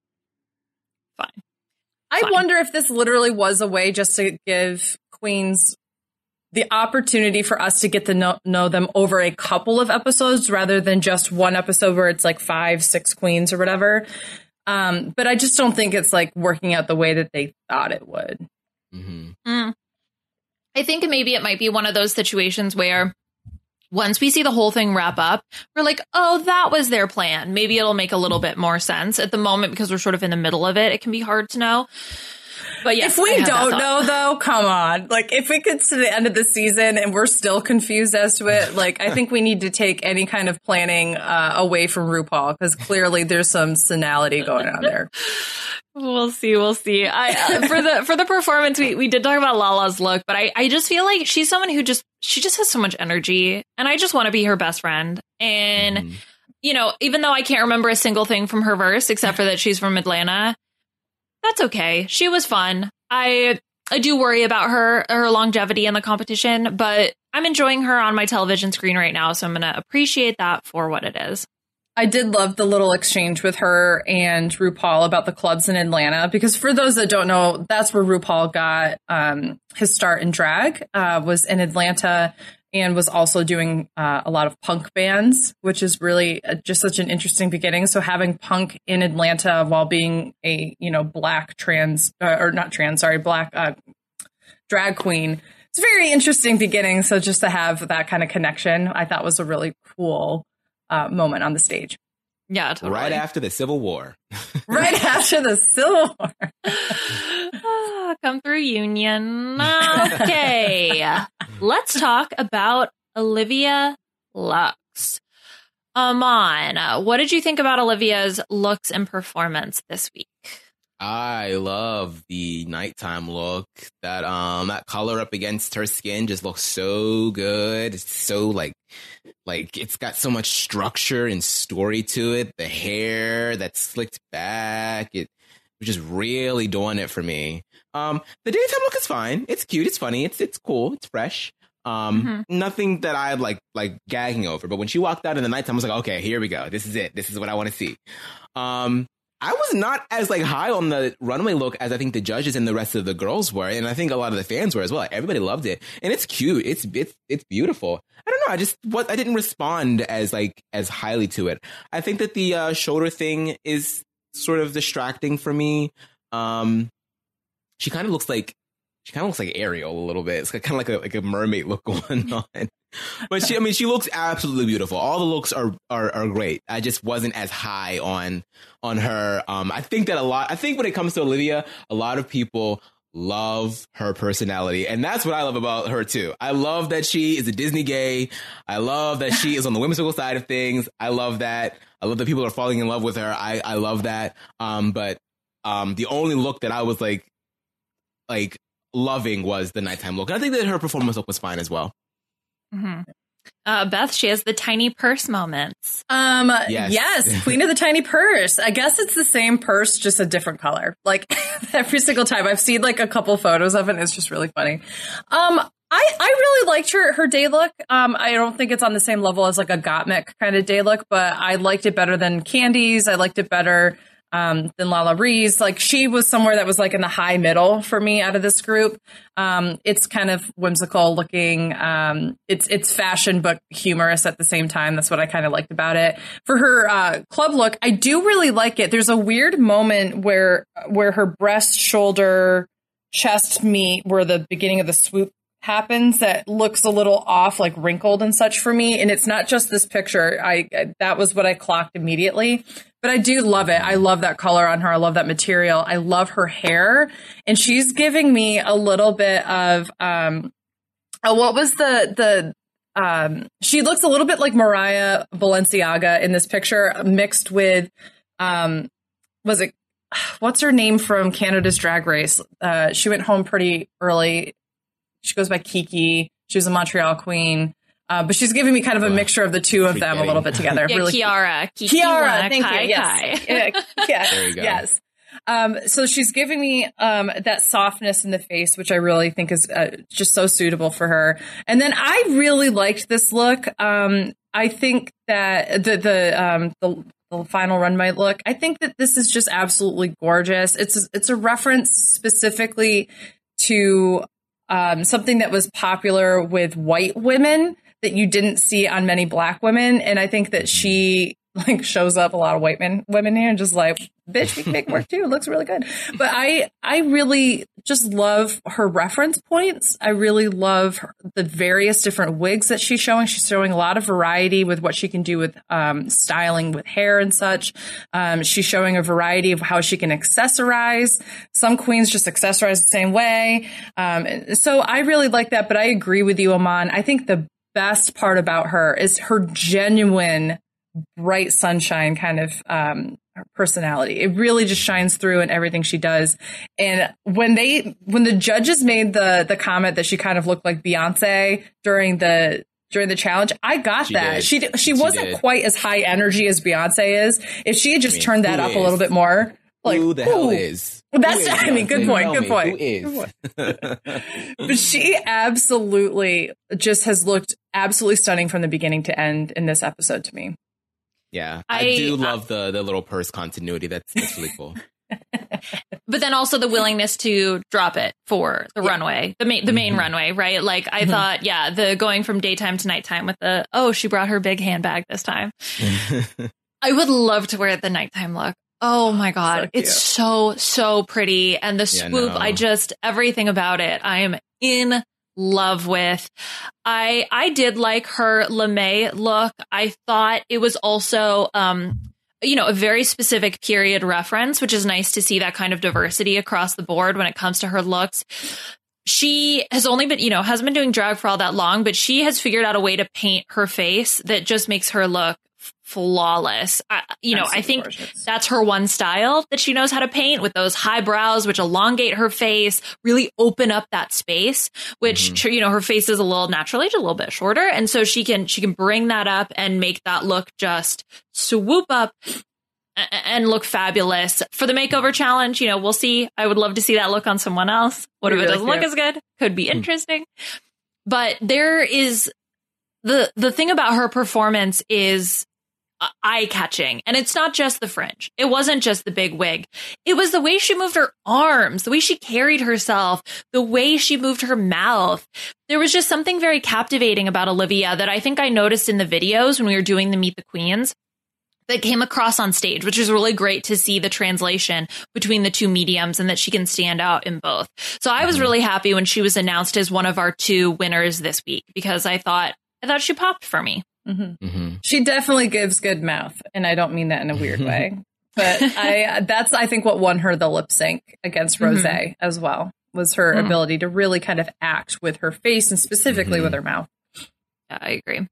Speaker 4: Fine.
Speaker 6: I
Speaker 4: Fine.
Speaker 6: wonder if this literally was a way just to give queens the opportunity for us to get to know, know them over a couple of episodes rather than just one episode where it's like five, six queens or whatever. Um, but I just don't think it's like working out the way that they thought it would.
Speaker 5: Mm-hmm.
Speaker 4: Mm. I think maybe it might be one of those situations where once we see the whole thing wrap up, we're like, oh, that was their plan. Maybe it'll make a little bit more sense. At the moment, because we're sort of in the middle of it, it can be hard to know. But yes,
Speaker 6: if
Speaker 4: I
Speaker 6: we
Speaker 4: had that
Speaker 6: don't
Speaker 4: thought.
Speaker 6: know, though, come on. Like, if it gets to the end of the season and we're still confused as to it, like, I think we need to take any kind of planning uh, away from RuPaul because clearly there's some senality going on there.
Speaker 4: We'll see. We'll see. I uh, for the for the performance, we, we did talk about Lala's look, but I, I just feel like she's someone who just she just has so much energy, and I just want to be her best friend. And
Speaker 5: Mm-hmm.
Speaker 4: you know, even though I can't remember a single thing from her verse except for that she's from Atlanta, that's okay. She was fun. I I do worry about her her longevity in the competition, but I'm enjoying her on my television screen right now, so I'm going to appreciate that for what it is.
Speaker 6: I did love the little exchange with her and RuPaul about the clubs in Atlanta, because for those that don't know, that's where RuPaul got um, his start in drag, uh, was in Atlanta, and was also doing uh, a lot of punk bands, which is really uh, just such an interesting beginning. So having punk in Atlanta while being a, you know, black trans, uh, or not trans, sorry, black uh, drag queen, it's a very interesting beginning. So just to have that kind of connection, I thought was a really cool Uh, moment on the stage.
Speaker 4: Yeah, totally.
Speaker 5: Right after the Civil War.
Speaker 6: Right after the Civil War.
Speaker 4: Ah, come through Union. Okay. Let's talk about Olivia Lux. Aman, uh, what did you think about Olivia's looks and performance this week?
Speaker 5: I love the nighttime look. That um that color up against her skin just looks so good. It's so like like it's got so much structure and story to it. The hair that's slicked back, it was just really doing it for me. Um the daytime look is fine. It's cute, it's funny, it's it's cool, it's fresh. Um
Speaker 4: Mm-hmm.
Speaker 5: nothing that I like like gagging over. But when she walked out in the nighttime, I was like, okay, here we go. This is it. This is what I want to see. Um I was not as like high on the runway look as I think the judges and the rest of the girls were, and I think a lot of the fans were as well. Everybody loved it, and it's cute. It's it's it's beautiful. I don't know. I just what I didn't respond as like as highly to it. I think that the uh, shoulder thing is sort of distracting for me. Um, she kind of looks like she kind of looks like Ariel a little bit. It's kind of like a like a mermaid look going on. But she, I mean, she looks absolutely beautiful. All the looks are, are are great. I just wasn't as high on on her. Um, I think that a lot. I think when it comes to Olivia, a lot of people love her personality, and that's what I love about her too. I love that she is a Disney gay. I love that she is on the whimsical side of things. I love that. I love that people are falling in love with her. I I love that. Um, but um, the only look that I was like like loving was the nighttime look. And I think that her performance look was fine as well.
Speaker 4: Mm-hmm. Uh, Beth, she has the tiny purse moments.
Speaker 6: Um,
Speaker 5: Yes.
Speaker 6: yes. Queen of the Tiny Purse. I guess it's the same purse, just a different color. Like every single time I've seen like a couple photos of it. It's just really funny. Um, I, I really liked her, her day look. Um, I don't think it's on the same level as like a Gottmik kind of day look, but I liked it better than Candy's. I liked it better um, than Lala Ree's. Like she was somewhere that was like in the high middle for me out of this group. Um, it's kind of whimsical looking. Um, it's, it's fashion, but humorous at the same time. That's what I kind of liked about it. For her, uh, club look, I do really like it. There's a weird moment where, where her breast, shoulder, chest meet, where the beginning of the swoop happens that looks a little off, like wrinkled and such for me. And it's not just this picture. I, I that was what I clocked immediately. But I do love it. I love that color on her. I love that material. I love her hair. And she's giving me a little bit of um oh, what was the the um she looks a little bit like Mariah Balenciaga in this picture, mixed with um was it what's her name from Canada's Drag Race? Uh she went home pretty early. She goes by Kiki. She was a Montreal queen. Uh, but she's giving me kind of a mixture of the two of them a little bit together.
Speaker 4: Yeah,
Speaker 6: really
Speaker 4: Kiara. Kiki
Speaker 6: Kiara, thank
Speaker 4: Kai,
Speaker 6: you. Yes.
Speaker 4: Kai.
Speaker 6: Yeah, yeah,
Speaker 5: There you go.
Speaker 6: yes. Um, so she's giving me um, that softness in the face, which I really think is uh, just so suitable for her. And then I really liked this look. Um, I think that the the, um, the the final runway look, I think that this is just absolutely gorgeous. It's it's a reference specifically to Um, something that was popular with white women that you didn't see on many black women. And I think that she like shows up a lot of white men, women here and just like, bitch, we can make work too. It looks really good. But I, I really just love her reference points. I really love her, the various different wigs that she's showing. She's showing a lot of variety with what she can do with um, styling with hair and such. Um, she's showing a variety of how she can accessorize. Some queens just accessorize the same way. Um, so I really like that. But I agree with you, Aman. I think the best part about her is her genuine bright sunshine kind of um, personality. It really just shines through in everything she does. And when they, when the judges made the the comment that she kind of looked like Beyonce during the during the challenge, I got
Speaker 5: She
Speaker 6: that.
Speaker 5: did.
Speaker 6: She she,
Speaker 5: She
Speaker 6: wasn't
Speaker 5: did.
Speaker 6: quite as high energy as Beyonce is. If she had just
Speaker 5: I mean,
Speaker 6: turned that
Speaker 5: who
Speaker 6: up
Speaker 5: is?
Speaker 6: a little bit more, like
Speaker 5: Who the hell
Speaker 6: ooh.
Speaker 5: is?
Speaker 6: That's
Speaker 5: Who is
Speaker 6: I mean, good
Speaker 5: Beyonce?
Speaker 6: point.
Speaker 5: Tell
Speaker 6: Good
Speaker 5: me,
Speaker 6: point.
Speaker 5: Who is?
Speaker 6: Good point. But she absolutely just has looked absolutely stunning from the beginning to end in this episode to me.
Speaker 5: Yeah, I,
Speaker 4: I-
Speaker 5: do love the the little purse continuity. That's that's really cool.
Speaker 4: But then also the willingness to drop it for the runway, the main, the main
Speaker 5: Mhm.
Speaker 4: runway, right? Like I thought, yeah, the going from daytime to nighttime with the, oh, she brought her big handbag this time. I would love to wear the nighttime look. Oh my God.
Speaker 6: So
Speaker 4: It's so, so pretty. And the
Speaker 5: Yeah,
Speaker 4: swoop,
Speaker 5: no.
Speaker 4: I just, everything about it, I am in love with. I, I did like her LeMay look. I thought it was also, um, you know, a very specific period reference, which is nice to see that kind of diversity across the board when it comes to her looks. She has only been, you know, hasn't been doing drag for all that long, but she has figured out a way to paint her face that just makes her look flawless. I, you know, I think
Speaker 6: gorgeous.
Speaker 4: that's her one style that she knows how to paint, with those high brows, which elongate her face, really open up that space, which,
Speaker 5: Mhm.
Speaker 4: you know, her face is a little naturally just a little bit shorter. And so she can, she can bring that up and make that look just swoop up a- and look fabulous. For the makeover challenge, you know, we'll see. I would love to see that look on someone else. What if it
Speaker 6: Really
Speaker 4: doesn't look
Speaker 6: cute.
Speaker 4: as good? Could be interesting. But there is the the thing about her performance is eye catching, and it's not just the fringe. It wasn't just the big wig. It was the way she moved her arms, the way she carried herself, the way she moved her mouth. There was just something very captivating about Olivia that I think I noticed in the videos when we were doing the Meet the Queens that came across on stage, which is really great to see the translation between the two mediums and that she can stand out in both. So I was really happy when she was announced as one of our two winners this week, because I thought I thought she popped for me.
Speaker 6: Mm-hmm.
Speaker 5: Mm-hmm.
Speaker 6: She definitely gives good mouth, and I don't mean that in a weird way. But I that's I think what won her the lip sync against Rosé
Speaker 4: Mhm.
Speaker 6: as well, was her
Speaker 4: Mm.
Speaker 6: ability to really kind of act with her face and specifically
Speaker 5: Mhm.
Speaker 6: with her mouth.
Speaker 4: Yeah, I agree.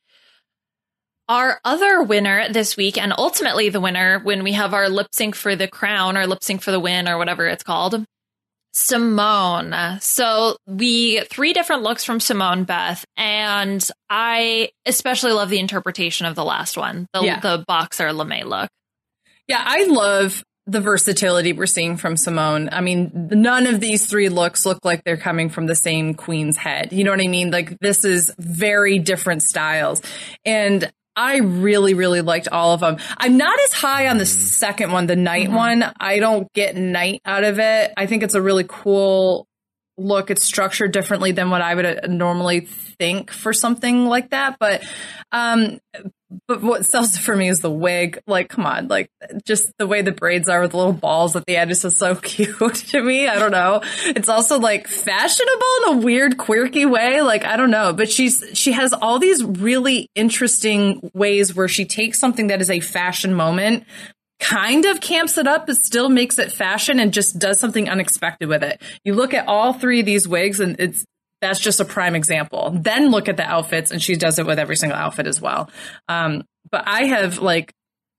Speaker 4: Our other winner this week, and ultimately the winner when we have our lip sync for the crown or lip sync for the win or whatever it's called, Simone. So we three different looks from Simone, Beth, and I especially love the interpretation of the last one, the,
Speaker 6: Yeah.
Speaker 4: the boxer LeMay look.
Speaker 6: Yeah, I love the versatility we're seeing from Simone. I mean, none of these three looks look like they're coming from the same queen's head. You know what I mean? Like, this is very different styles. And I really, really liked all of them. I'm not as high on the second one, the night
Speaker 4: Mm-hmm.
Speaker 6: one. I don't get night out of it. I think it's a really cool look. It's structured differently than what I would uh, normally think for something like that. But, um, but what sells it for me is the wig. Like, come on, like just the way the braids are with the little balls at the end is just so cute to me. I don't know. It's also like fashionable in a weird, quirky way. Like, I don't know, but she's, she has all these really interesting ways where she takes something that is a fashion moment, kind of camps it up, but still makes it fashion and just does something unexpected with it. You look at all three of these wigs and it's, that's just a prime example. Then look at the outfits, and she does it with every single outfit as well. Um, but I have like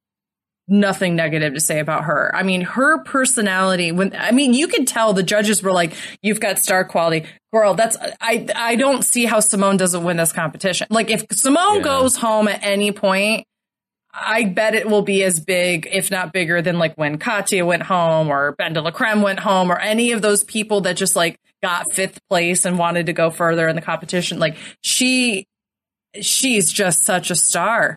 Speaker 6: nothing negative to say about her. I mean, her personality, when, I mean, you could tell the judges were like, you've got star quality. Girl, that's, I, I don't see how Simone doesn't win this competition. Like, if Simone
Speaker 5: Yeah.
Speaker 6: goes home at any point, I bet it will be as big, if not bigger, than like when Katya went home or Ben de la Creme went home or any of those people that just like got fifth place and wanted to go further in the competition. Like, she, she's just such a star.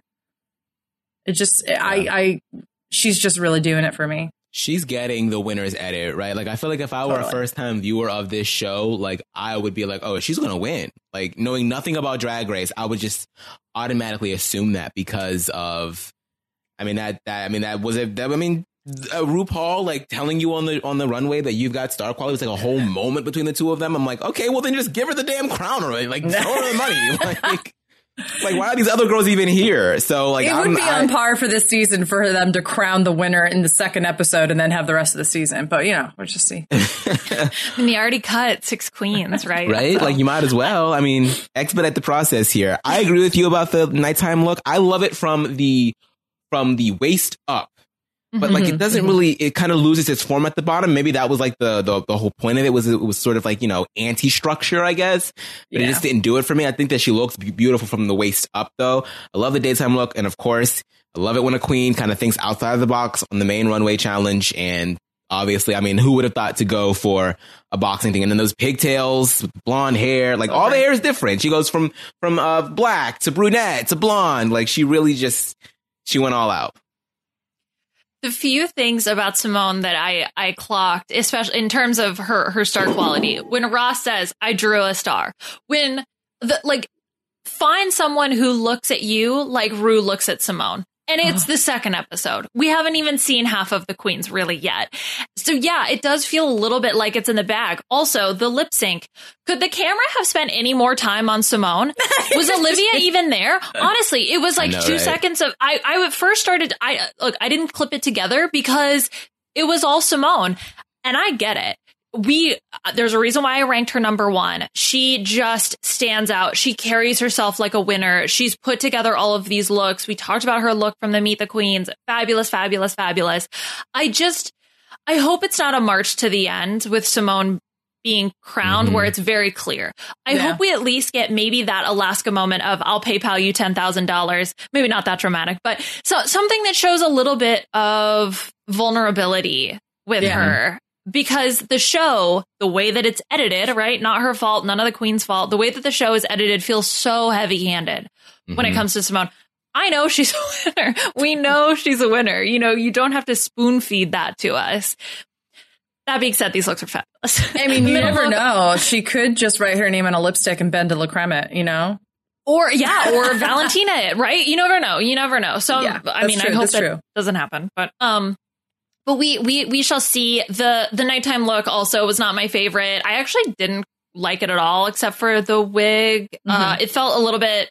Speaker 6: It just, yeah. I, I, she's just really doing it for me.
Speaker 5: She's getting the winner's edit, right? Like, I feel like if I were
Speaker 6: Totally.
Speaker 5: a first time viewer of this show, like, I would be like, oh, she's going to win. Like, knowing nothing about Drag Race, I would just automatically assume that because of, I mean, that, that, I mean, that was it. That, I mean, uh, RuPaul, like, telling you on the, on the runway that you've got star quality. It's like a whole moment between the two of them. I'm like, okay, well, then just give her the damn crown already. Like, throw her the money. Like, like, why are these other girls even here? So, like,
Speaker 6: it would
Speaker 5: I'm,
Speaker 6: be
Speaker 5: I,
Speaker 6: on par for this season for them to crown the winner in the second episode and then have the rest of the season. But, you know, we'll just see.
Speaker 4: I mean, they already cut six queens, right?
Speaker 5: Right?
Speaker 4: So.
Speaker 5: Like, you might as well. I mean, expedite the process here. I agree with you about the nighttime look. I love it from the from the waist up. But like, it doesn't really, it kind of loses its form at the bottom. Maybe that was like the, the, the whole point of it was, it was sort of like, you know, anti-structure, I guess. But
Speaker 6: Yeah.
Speaker 5: it just didn't do it for me. I think that she looks be- beautiful from the waist up, though. I love the daytime look. And of course, I love it when a queen kind of thinks outside of the box on the main runway challenge. And obviously, I mean, who would have thought to go for a boxing thing? And then those pigtails, blonde hair, like all the hair is different. She goes from, from, uh, black to brunette to blonde. Like, she really just, she went all out.
Speaker 4: The few things about Simone that I, I clocked, especially in terms of her, her star quality, when Ross says, I drew a star, when the, like, find someone who looks at you like Rue looks at Simone. And it's the second episode. We haven't even seen half of the queens really yet. So yeah, it does feel a little bit like it's in the bag. Also, the lip sync. Could the camera have spent any more time on Simone? Was Olivia even there? Honestly, it was like
Speaker 5: know,
Speaker 4: two
Speaker 5: right?
Speaker 4: seconds of, I, I first started, I, look, I didn't clip it together because it was all Simone. And I get it. We, there's a reason why I ranked her number one. She just stands out. She carries herself like a winner. She's put together all of these looks. We talked about her look from the Meet the Queens. Fabulous, fabulous, fabulous. I just, I hope it's not a march to the end with Simone being crowned
Speaker 5: Mm-hmm.
Speaker 4: where it's very clear. I
Speaker 6: Yeah.
Speaker 4: hope we at least get maybe that Alaska moment of I'll PayPal you ten thousand dollars. Maybe not that dramatic, but so something that shows a little bit of vulnerability with
Speaker 6: Yeah.
Speaker 4: her. Because the show, the way that it's edited, right? Not her fault, none of the queen's fault. The way that the show is edited feels so heavy-handed when it
Speaker 5: Mhm.
Speaker 4: comes to Simone. I know she's a winner. We know she's a winner. You know, you don't have to spoon feed that to us. That being said, these looks are fabulous.
Speaker 6: I mean, you
Speaker 4: Middle
Speaker 6: never
Speaker 4: look-
Speaker 6: know. She could just write her name on a lipstick and Ben de la Creme it, you know?
Speaker 4: Or, yeah, or Valentina it, right? You never know. You never know. So,
Speaker 6: Yeah,
Speaker 4: I
Speaker 6: that's
Speaker 4: mean,
Speaker 6: true,
Speaker 4: I hope
Speaker 6: that's
Speaker 4: that
Speaker 6: true.
Speaker 4: doesn't happen. But, um, but we, we, we shall see. The, the nighttime look also was not my favorite. I actually didn't like it at all, except for the wig. Uh, it felt a little bit,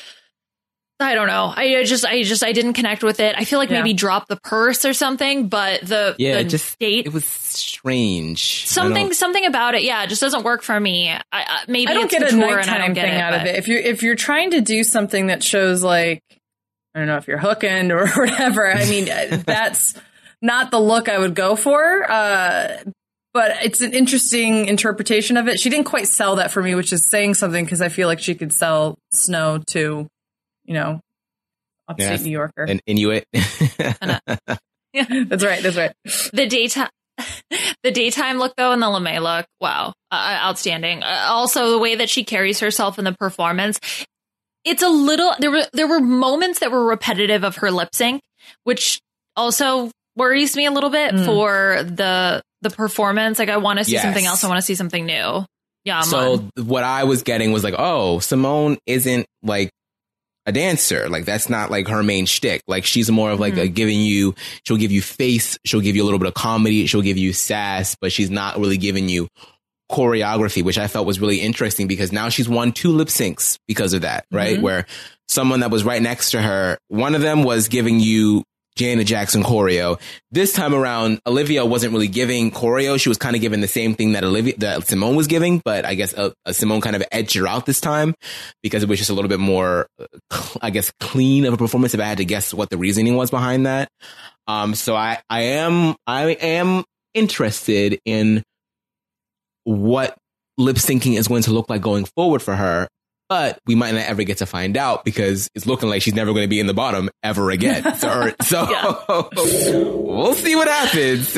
Speaker 4: I don't know. I just, I just, I didn't connect with it. I feel like
Speaker 6: Yeah.
Speaker 4: maybe drop the purse or something, but the,
Speaker 5: Yeah,
Speaker 4: the
Speaker 5: it just,
Speaker 4: date,
Speaker 5: it was strange. I
Speaker 4: something,
Speaker 5: don't-
Speaker 4: something about it. Yeah, it just doesn't work for me. I, I maybe
Speaker 6: I don't
Speaker 4: it's
Speaker 6: get a
Speaker 4: couture and I
Speaker 6: nighttime
Speaker 4: don't get
Speaker 6: thing
Speaker 4: it,
Speaker 6: out of
Speaker 4: but-
Speaker 6: it. If you're if you're trying to do something that shows like, I don't know if you're hooking or whatever. I mean, that's not the look I would go for. Uh, but it's an interesting interpretation of it. She didn't quite sell that for me, which is saying something because I feel like she could sell snow to, you know, upstate
Speaker 5: Yes,
Speaker 6: New Yorker.
Speaker 5: An Inuit.
Speaker 6: Yeah, that's right. That's right.
Speaker 4: The daytime, the daytime look though, and the LeMay look, wow, uh, outstanding. Uh, also, the way that she carries herself in the performance, it's a little. There were there were moments that were repetitive of her lip sync, which also worries me a little bit mm. for the the performance. Like, I want to see
Speaker 5: yes.
Speaker 4: something else. I want to see something new. Yeah.
Speaker 5: So
Speaker 4: on.
Speaker 5: what I was getting was like, oh, Simone isn't like a dancer. Like, that's not like her main shtick. Like, she's more of like mm-hmm. a giving you, she'll give you face, she'll give you a little bit of comedy, she'll give you sass, but she's not really giving you choreography, which I felt was really interesting because now she's won two lip syncs because of that, right? Mm-hmm. Where someone that was right next to her, one of them was giving you Janet Jackson choreo. This time around, Olivia wasn't really giving choreo. She was kind of giving the same thing that Olivia, that Simone was giving, but I guess uh, Simone kind of edged her out this time because it was just a little bit more, I guess, clean of a performance. If I had to guess what the reasoning was behind that, um, so I, I am, I am interested in what lip syncing is going to look like going forward for her. But we might not ever get to find out because it's looking like she's never going to be in the bottom ever again. So, so we'll see what happens.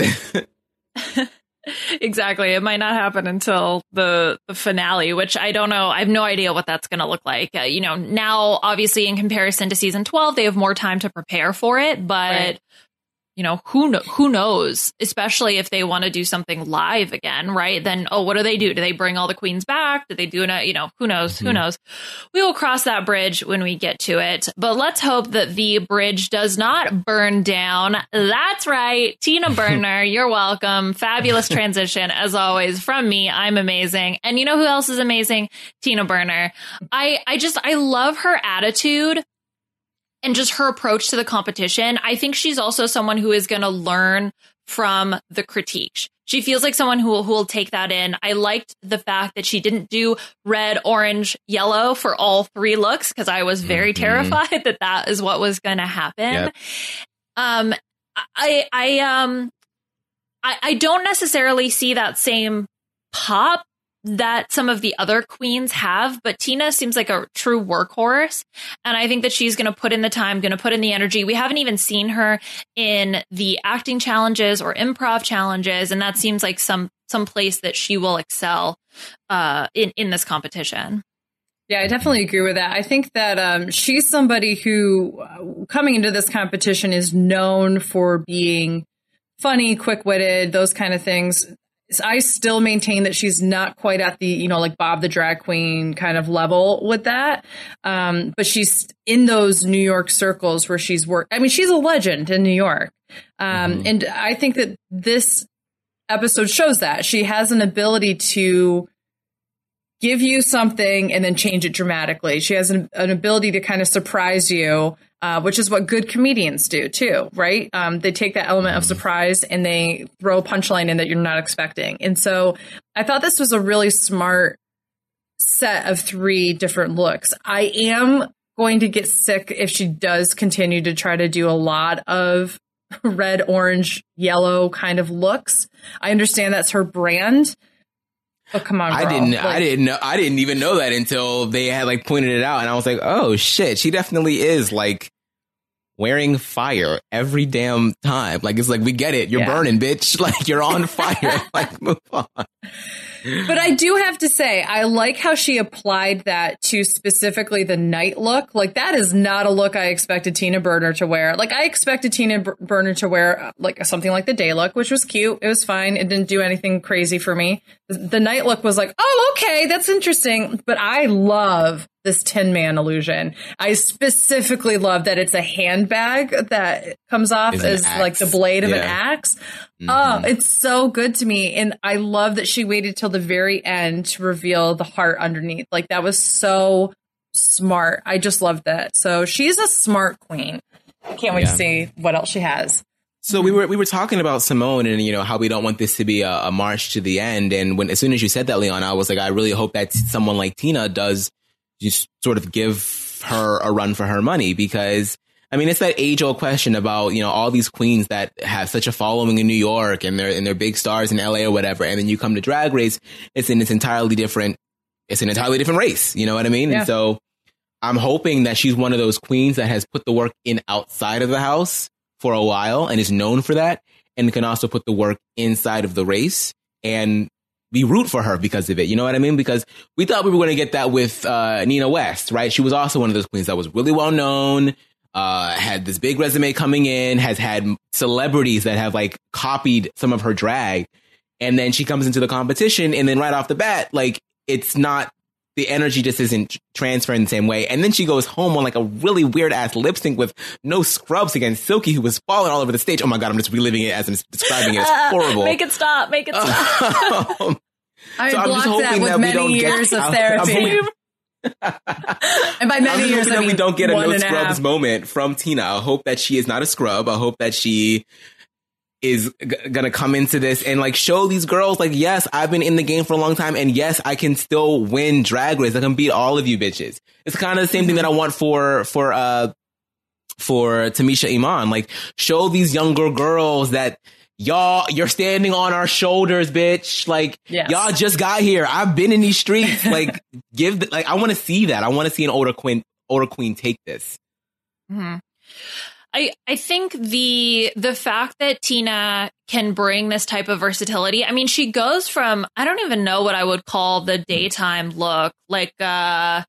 Speaker 4: Exactly. It might not happen until the, the finale, which I don't know. I have no idea what that's going to look like. Uh, you know, now, obviously, in comparison to season twelve, they have more time to prepare for it. But, right. you know, who kn- who knows, especially if they want to do something live again, right? Then, oh, what do they do? Do they bring all the queens back? Do they do it? You know, who knows? Mm-hmm. Who knows? We will cross that bridge when we get to it. But let's hope that the bridge does not burn down. That's right. Tina Burner, you're welcome. Fabulous transition, as always, from me. I'm amazing. And you know who else is amazing? Tina Burner. I, I just, I love her attitude. And just her approach to the competition. I think she's also someone who is going to learn from the critique. She feels like someone who will, who will take that in. I liked the fact that she didn't do red, orange, yellow for all three looks because I was very mm-hmm. terrified that that is what was going to happen. Yep. Um, I, I, um, I, I don't necessarily see that same pop that some of the other queens have, but Tina seems like a true workhorse. And I think that she's going to put in the time, going to put in the energy. We haven't even seen her in the acting challenges or improv challenges. And that seems like some, some place that she will excel uh, in, in this competition.
Speaker 6: Yeah, I definitely agree with that. I think that um, she's somebody who, uh, coming into this competition, is known for being funny, quick-witted, those kind of things. I still maintain that she's not quite at the, you know, like Bob the drag queen kind of level with that. Um, but she's in those New York circles where she's worked. I mean, she's a legend in New York. Um, mm-hmm. And I think that this episode shows that she has an ability to give you something and then change it dramatically. She has an, an ability to kind of surprise you. Uh, which is what good comedians do, too, right? Um, they take that element of surprise and they throw a punchline in that you're not expecting. And so I thought this was a really smart set of three different looks. I am going to get sick if she does continue to try to do a lot of red, orange, yellow kind of looks. I understand that's her brand. But come on, girl.
Speaker 5: I didn't.
Speaker 6: Like,
Speaker 5: I didn't know. I didn't even know that until they had like pointed it out, and I was like, "Oh shit!" She definitely is like wearing fire every damn time. Like, it's like, we get it. You're yeah. burning, bitch. Like, you're on fire. Like, move on.
Speaker 6: But I do have to say, I like how she applied that to specifically the night look. Like, that is not a look I expected Tina Burner to wear. Like, I expected Tina B- Burner to wear like something like the day look, which was cute. It was fine. It didn't do anything crazy for me. The, the night look was like, oh, okay, that's interesting. But I love this Tin Man illusion. I specifically love that it's a handbag that comes off as like the blade of yeah. an axe. Mm-hmm. Oh, it's so good to me. And I love that she waited till the very end to reveal the heart underneath. Like, that was so smart. I just love that. So she's a smart queen. I can't wait yeah. to see what else she has.
Speaker 5: So we were we were talking about Simone and, you know, how we don't want this to be a, a march to the end. And when as soon as you said that, Leon, I was like, I really hope that someone like Tina does just sort of give her a run for her money, because I mean, it's that age old question about, you know, all these queens that have such a following in New York and they're, and they're big stars in L A or whatever. And then you come to Drag Race, it's in it's entirely different. It's an entirely different race. You know what I mean? Yeah. And so I'm hoping that she's one of those queens that has put the work in outside of the house for a while and is known for that, and can also put the work inside of the race and we root for her because of it. You know what I mean? Because we thought we were going to get that with uh, Nina West, right? She was also one of those queens that was really well known. Uh, had this big resume coming in, has had celebrities that have like copied some of her drag. And then she comes into the competition and then right off the bat, like it's not, the energy just isn't transferring the same way. And then she goes home on like a really weird ass lip sync with no scrubs against Silky, who was falling all over the stage. Oh my God, I'm just reliving it as I'm describing it. It's horrible.
Speaker 4: Make it stop. Make it stop.
Speaker 6: um, I
Speaker 5: so
Speaker 6: blocked that with that many years get, of therapy. And by many years, I mean
Speaker 5: we don't get a
Speaker 6: no
Speaker 5: scrubs moment from Tina. I hope that she is not a scrub. I hope that she is g- gonna come into this and like show these girls like, yes, I've been in the game for a long time, and yes, I can still win Drag Race. I can beat all of you bitches. It's kind of the same thing that I want for for uh for Tamisha Iman. Like, show these younger girls that y'all, you're standing on our shoulders, bitch. Like, yes. Y'all just got here. I've been in these streets. Like, give the, like, I want to see that. I want to see an older queen, older queen take this.
Speaker 4: Mm-hmm. I, I think the the fact that Tina can bring this type of versatility, I mean, she goes from, I don't even know what I would call the daytime look, like uh,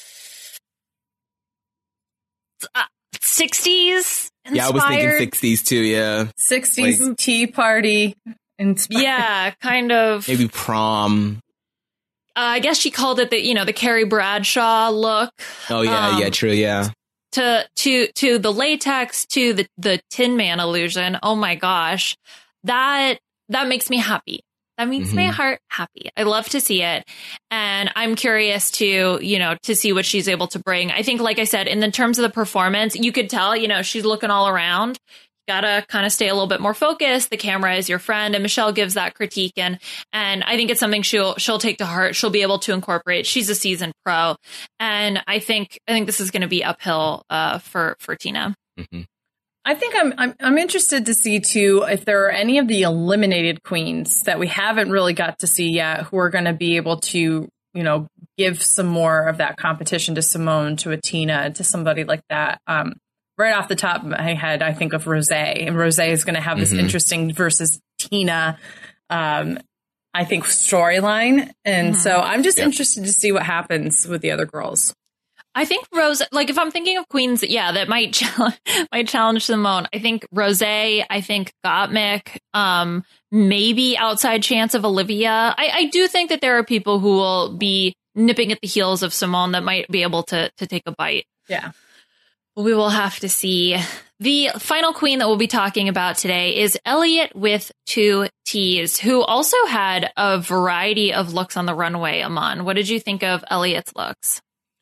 Speaker 4: uh sixties inspired.
Speaker 5: Yeah, I was thinking sixties too, yeah.
Speaker 6: sixties like, tea party inspired.
Speaker 4: Yeah, kind of.
Speaker 5: Maybe prom.
Speaker 4: Uh, I guess she called it the, you know, the Carrie Bradshaw look.
Speaker 5: Oh, yeah, um, yeah, true, yeah.
Speaker 4: To to to the latex, to the, the Tin Man illusion. Oh my gosh. That that makes me happy. That makes mm-hmm. my heart happy. I love to see it. And I'm curious to, you know, to see what she's able to bring. I think, like I said, in the terms of the performance, you could tell, you know, she's looking all around. Gotta kind of stay a little bit more focused. The camera is your friend, and Michelle gives that critique, and and I think it's something she'll she'll take to heart. She'll be able to incorporate. She's a seasoned pro, and I think I think this is going to be uphill uh, for for Tina.
Speaker 5: Mm-hmm.
Speaker 6: I think I'm, I'm I'm interested to see too if there are any of the eliminated queens that we haven't really got to see yet who are going to be able to, you know, give some more of that competition to Simone, to a Tina, to somebody like that. Um, Right off the top of my head, I think of Rosé, and Rosé is going to have this mm-hmm. interesting versus Tina, um, I think, storyline. And mm-hmm. so I'm just yep. interested to see what happens with the other girls.
Speaker 4: I think Rose, like if I'm thinking of queens, yeah, that might challenge, might challenge Simone. I think Rosé, I think Gottmik, um, maybe outside chance of Olivia. I, I do think that there are people who will be nipping at the heels of Simone that might be able to to take a bite.
Speaker 6: Yeah.
Speaker 4: We will have to see. The final queen that we'll be talking about today is Elliott with two T's, who also had a variety of looks on the runway, Aman. What did you think of Elliott's looks?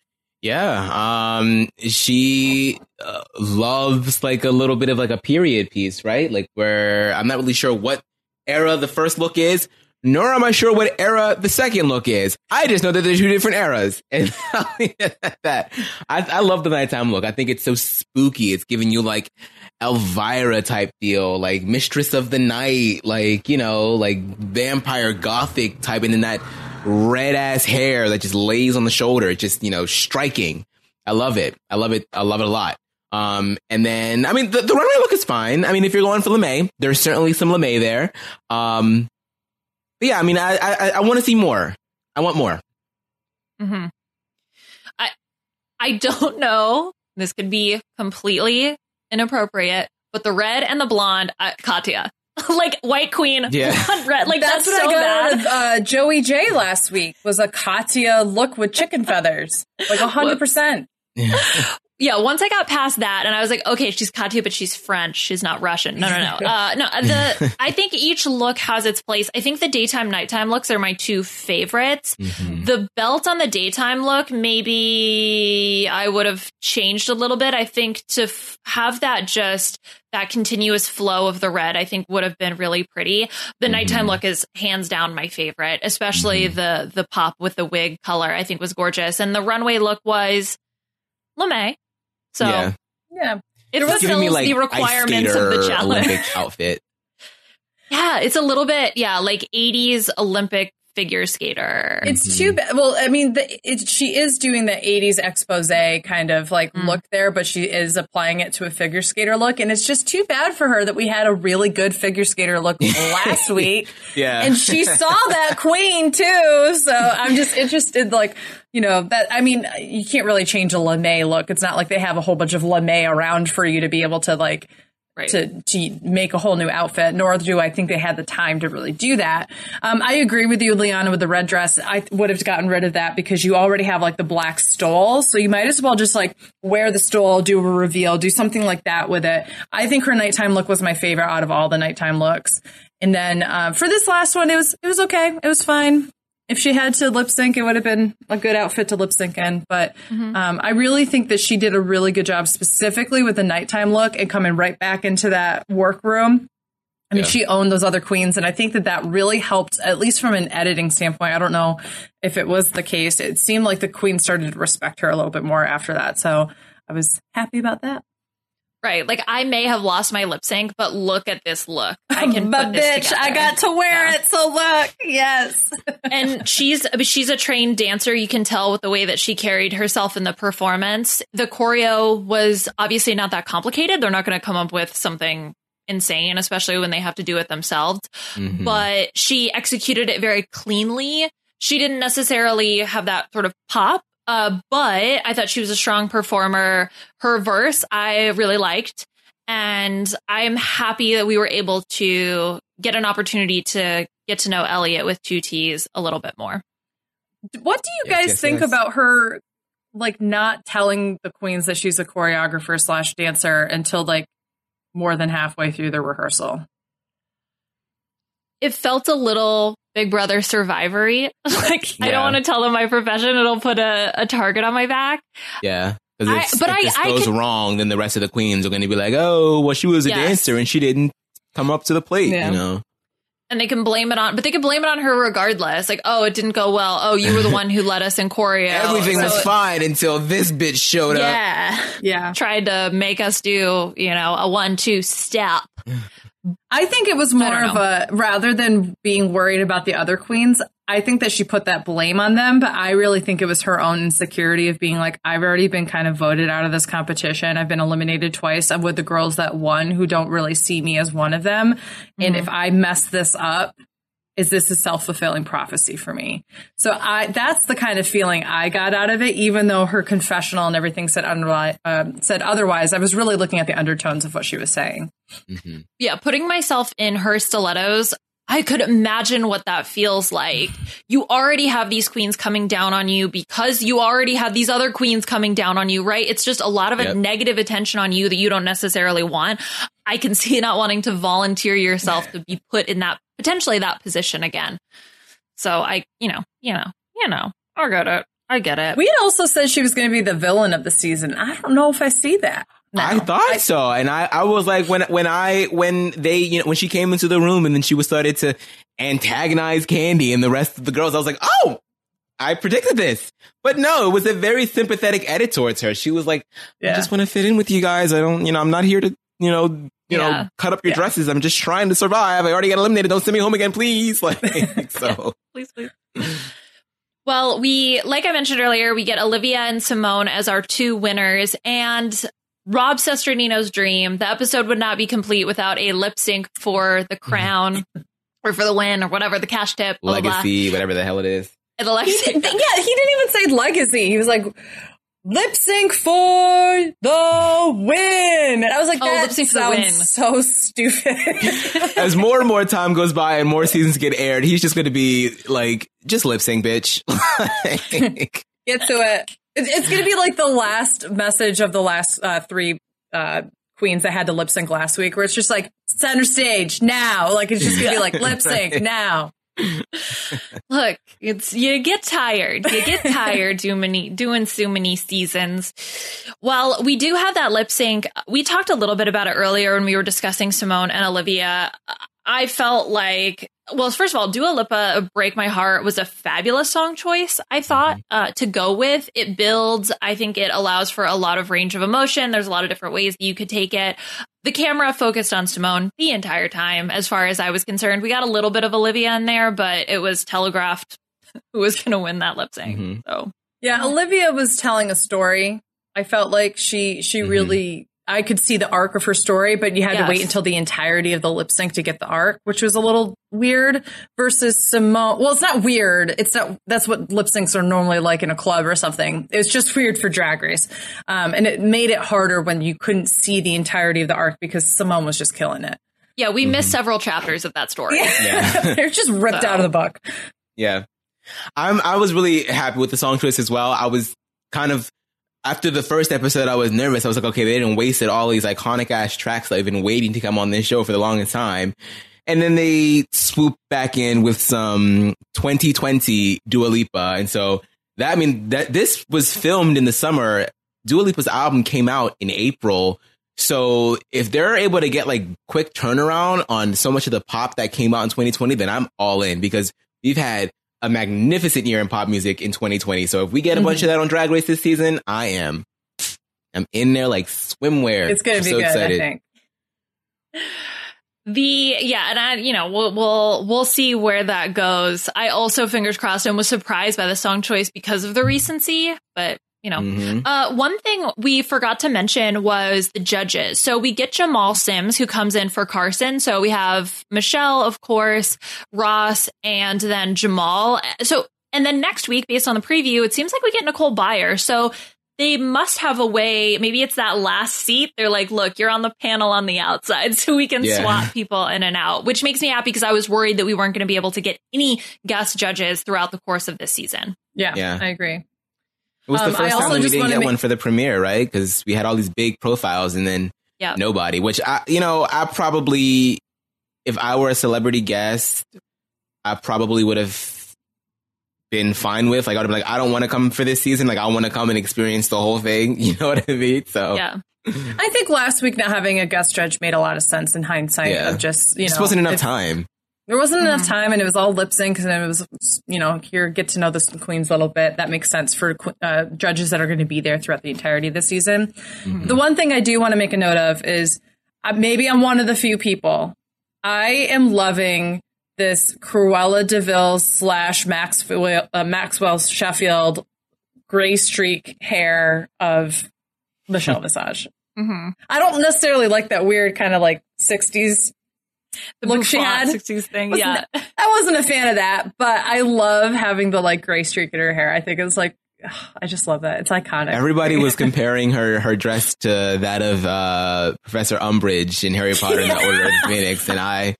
Speaker 5: Yeah, um, she uh, loves like a little bit of like a period piece, right? Like where I'm not really sure what era the first look is, nor am I sure what era the second look is. I just know that there's two different eras. And that I, I love the nighttime look. I think it's so spooky. It's giving you like Elvira type feel, like Mistress of the Night, like, you know, like vampire gothic type. And then that red ass hair that just lays on the shoulder. Just, you know, striking. I love it. I love it. I love it a lot. Um, and then, I mean, the, the runway look is fine. I mean, if you're going for LeMay, there's certainly some LeMay there. Um, But yeah, I mean, I I, I want to see more. I want more.
Speaker 4: Mm-hmm. I I don't know. This could be completely inappropriate, but the red and the blonde, uh, Katya, like white queen,
Speaker 5: yeah.
Speaker 4: blonde, red, like
Speaker 6: that's,
Speaker 4: that's
Speaker 6: what
Speaker 4: so
Speaker 6: I got
Speaker 4: bad.
Speaker 6: out of uh, Joey J last week was a Katya look with chicken feathers, like a hundred percent.
Speaker 4: Yeah, once I got past that and I was like, okay, she's Katya, but she's French. She's not Russian. No, no, no. Uh, no, the I think each look has its place. I think the daytime, nighttime looks are my two favorites. Mm-hmm. The belt on the daytime look, maybe I would have changed a little bit. I think to f- have that just that continuous flow of the red, I think would have been really pretty. The mm-hmm. nighttime look is hands down my favorite, especially mm-hmm. the the pop with the wig color, I think was gorgeous. And the runway look was LeMay. So
Speaker 5: yeah.
Speaker 6: yeah.
Speaker 4: It
Speaker 5: It's giving me
Speaker 4: fulfills
Speaker 5: like
Speaker 4: the requirements
Speaker 5: ice
Speaker 4: of the
Speaker 5: skater
Speaker 4: challenge.
Speaker 5: Olympic outfit.
Speaker 4: Yeah, it's a little bit, yeah, like eighties Olympic figure skater.
Speaker 6: It's
Speaker 5: Mm-hmm.
Speaker 6: too bad. Well, I mean, the, it, she is doing the eighties expose kind of like
Speaker 4: Mm.
Speaker 6: look there, but she is applying it to a figure skater look. And it's just too bad for her that we had a really good figure skater look last week.
Speaker 5: Yeah.
Speaker 6: And she saw that queen too. So I'm just interested, like, you know, that, I mean, you can't really change a LeMay look. It's not like they have a whole bunch of LeMay around for you to be able to like,
Speaker 4: Right.
Speaker 6: to to make a whole new outfit, nor do I think they had the time to really do that. Um, I agree with you, Liana, with the red dress. I would have gotten rid of that because you already have like the black stole. So you might as well just like wear the stole, do a reveal, do something like that with it. I think her nighttime look was my favorite out of all the nighttime looks. And then uh, for this last one, it was it was okay. It was fine. If she had to lip sync, it would have been a good outfit to lip sync in. But
Speaker 4: Mm-hmm.
Speaker 6: um, I really think that she did a really good job specifically with the nighttime look and coming right back into that workroom. I mean,
Speaker 5: Yeah.
Speaker 6: she owned those other queens. And I think that that really helped, at least from an editing standpoint. I don't know if it was the case. It seemed like the queen started to respect her a little bit more after that. So I was happy about that.
Speaker 4: Right. Like I may have lost my lip sync, but look at this look. I can
Speaker 6: but
Speaker 4: put this
Speaker 6: bitch,
Speaker 4: together.
Speaker 6: I got to wear
Speaker 4: Yeah.
Speaker 6: it. So look, yes.
Speaker 4: And she's she's a trained dancer. You can tell with the way that she carried herself in the performance. The choreo was obviously not that complicated. They're not going to come up with something insane, especially when they have to do it themselves.
Speaker 5: Mhm.
Speaker 4: But she executed it very cleanly. She didn't necessarily have that sort of pop. Uh, but I thought she was a strong performer. Her verse I really liked. And I'm happy that we were able to get an opportunity to get to know Elliot with two T's a little bit more.
Speaker 6: What do you
Speaker 5: Yes,
Speaker 6: guys
Speaker 5: yes,
Speaker 6: think
Speaker 5: yes.
Speaker 6: about her, like, not telling the queens that she's a choreographer slash dancer until, like, more than halfway through the rehearsal?
Speaker 4: It felt a little Big Brother Survivory. Like, I
Speaker 5: Yeah.
Speaker 4: don't want to tell them my profession. It'll put a, a target on my back.
Speaker 5: Yeah. Because
Speaker 4: I-
Speaker 5: if,
Speaker 4: but
Speaker 5: if
Speaker 4: I-
Speaker 5: this
Speaker 4: I
Speaker 5: goes
Speaker 4: could-
Speaker 5: wrong, then the rest of the queens are going to be like, oh, well, she was a
Speaker 4: Yes.
Speaker 5: dancer and she didn't come up to the plate,
Speaker 6: Yeah.
Speaker 5: you know?
Speaker 4: And they can blame it on, but they can blame it on her regardless. Like, oh, it didn't go well. Oh, you were the one who led us in choreo.
Speaker 5: Everything
Speaker 4: So
Speaker 5: was
Speaker 4: it-
Speaker 5: fine until this bitch showed up.
Speaker 4: Yeah.
Speaker 6: Yeah.
Speaker 4: Tried to make us do, you know, a one, two step.
Speaker 6: I think it was more
Speaker 4: don't
Speaker 6: of a, rather than being worried about the other queens, I think that she put that blame on them, but I really think it was her own insecurity of being like, I've already been kind of voted out of this competition. I've been eliminated twice. I'm with the girls that won who don't really see me as one of them. And if I mess this up, is this a self-fulfilling prophecy for me? So I, that's the kind of feeling I got out of it, even though her confessional and everything said, unri- um, said otherwise. I was really looking at the undertones of what she was saying.
Speaker 5: Mm-hmm.
Speaker 4: Yeah, putting myself in her stilettos, I could imagine what that feels like. You already have these queens coming down on you because you already have these other queens coming down on you, right? It's just a lot of
Speaker 5: Yep.
Speaker 4: a negative attention on you that you don't necessarily want. I can see not wanting to volunteer yourself to be put in that, potentially that position again. So I, you know, you know, you know, I get it. I get it.
Speaker 6: We had also said she was going to be the villain of the season. I don't know if I see that. now.
Speaker 5: I thought so, and I, I was like, when when I when they you know when she came into the room and then she was started to antagonize Candy and the rest of the girls, I was like, oh, I predicted this, but no, it was a very sympathetic edit towards her. She was like, I
Speaker 6: Yeah.
Speaker 5: just want to fit in with you guys. I don't, you know, I'm not here to, you know, you
Speaker 4: Yeah.
Speaker 5: know, cut up your
Speaker 6: Yeah.
Speaker 5: dresses. I'm just trying to survive. I already got eliminated. Don't send me home again, please. Like, so.
Speaker 4: Please, please. Well, we, like I mentioned earlier, we get Olivia and Simone as our two winners, and Rob Sesternino's dream. The episode would not be complete without a lip sync for the crown or for the win or whatever, the cash tip, blah, blah, blah.
Speaker 5: Legacy, whatever the hell it is.
Speaker 4: And the legacy.
Speaker 6: He did- yeah, he didn't even say legacy. He was like, lip sync for the win. And I was like,
Speaker 4: Oh,
Speaker 6: that
Speaker 4: lip sync for the
Speaker 6: sounds
Speaker 4: win.
Speaker 6: so stupid.
Speaker 5: As more and more time goes by and more seasons get aired, he's just going to be like, just lip sync, bitch. Like,
Speaker 6: Get to it. It- It's going to be like the last message of the last uh, three uh, queens that had to lip sync last week, where it's just like center stage now. Like it's just going to be like lip sync now.
Speaker 4: Look, it's you get tired. You get tired doing many, doing so many seasons. Well, we do have that lip sync. We talked a little bit about it earlier when we were discussing Simone and Olivia. I felt like, well, first of all, Dua Lipa, Break My Heart was a fabulous song choice, I thought, uh, to go with. It builds. I think it allows for a lot of range of emotion. There's a lot of different ways that you could take it. The camera focused on Simone the entire time, as far as I was concerned. We got a little bit of Olivia in there, but it was telegraphed who was going to win that lip sync. Mm-hmm. So
Speaker 6: yeah, Olivia was telling a story. I felt like she she mm-hmm. really... I could see the arc of her story, but you had yes. to wait until the entirety of the lip sync to get the arc, which was a little weird versus Simone. Well, it's not weird. It's not, that's what lip syncs are normally like in a club or something. It was just weird for Drag Race. Um, and it made it harder when you couldn't see the entirety of the arc because Simone was just killing it.
Speaker 4: Yeah. We mm-hmm. missed several chapters of that story.
Speaker 6: Yeah. yeah. They're just ripped so. out of the book.
Speaker 5: Yeah. I'm, I was really happy with the song choice as well. I was kind of, After the first episode, I was nervous. I was like, okay, they didn't waste all these iconic ass tracks that I've been waiting to come on this show for the longest time. And then they swoop back in with some twenty twenty Dua Lipa. And so that, I mean, that this was filmed in the summer. Dua Lipa's album came out in April. So if they're able to get like quick turnaround on so much of the pop that came out in twenty twenty, then I'm all in, because we've had a magnificent year in pop music in twenty twenty. So if we get a bunch mm-hmm. of that on Drag Race this season, I am. I'm in there like swimwear.
Speaker 6: It's going to be so good, excited. I think.
Speaker 4: The yeah, and I you know we'll we'll we'll see where that goes. I also, fingers crossed, and was surprised by the song choice because of the recency, but you know, mm-hmm. uh, one thing we forgot to mention was the judges. So we get Jamal Sims, who comes in for Carson. So we have Michelle, of course, Ross, and then Jamal. So, and then next week, based on the preview, it seems like we get Nicole Byer. So they must have a way. Maybe it's that last seat. They're like, look, you're on the panel on the outside, so we can yeah. swap people in and out, which makes me happy because I was worried that we weren't going to be able to get any guest judges throughout the course of this season.
Speaker 6: Yeah, yeah. I agree.
Speaker 5: It was
Speaker 6: um,
Speaker 5: the first time we didn't get make- one for the premiere, right? Because we had all these big profiles and then yep. nobody, which, I, you know, I probably, if I were a celebrity guest, I probably would have been fine with. Like, I would have been like, I don't want to come for this season. Like, I want to come and experience the whole thing. You know what I mean? So,
Speaker 4: yeah.
Speaker 6: I think last week not having a guest judge made a lot of sense in hindsight yeah. of just, you
Speaker 5: just
Speaker 6: know.
Speaker 5: wasn't enough time.
Speaker 6: There wasn't mm-hmm. enough time, and it was all lip sync, and it was, you know, here, get to know the queens a little bit. That makes sense for uh, judges that are going to be there throughout the entirety of the season. Mm-hmm. The one thing I do want to make a note of is uh, maybe I'm one of the few people. I am loving this Cruella DeVille slash Maxwell, uh, Maxwell Sheffield gray streak hair of Michelle Visage.
Speaker 4: Mm-hmm.
Speaker 6: I don't necessarily like that weird kind of like sixties
Speaker 4: The
Speaker 6: look she had.
Speaker 4: sixties thing,
Speaker 6: wasn't,
Speaker 4: yeah.
Speaker 6: I wasn't a fan of that, but I love having the like gray streak in her hair. I think it's like, ugh, I just love that. It's iconic.
Speaker 5: Everybody was comparing her her dress to that of uh, Professor Umbridge in Harry Potter and the Order of the Phoenix, and I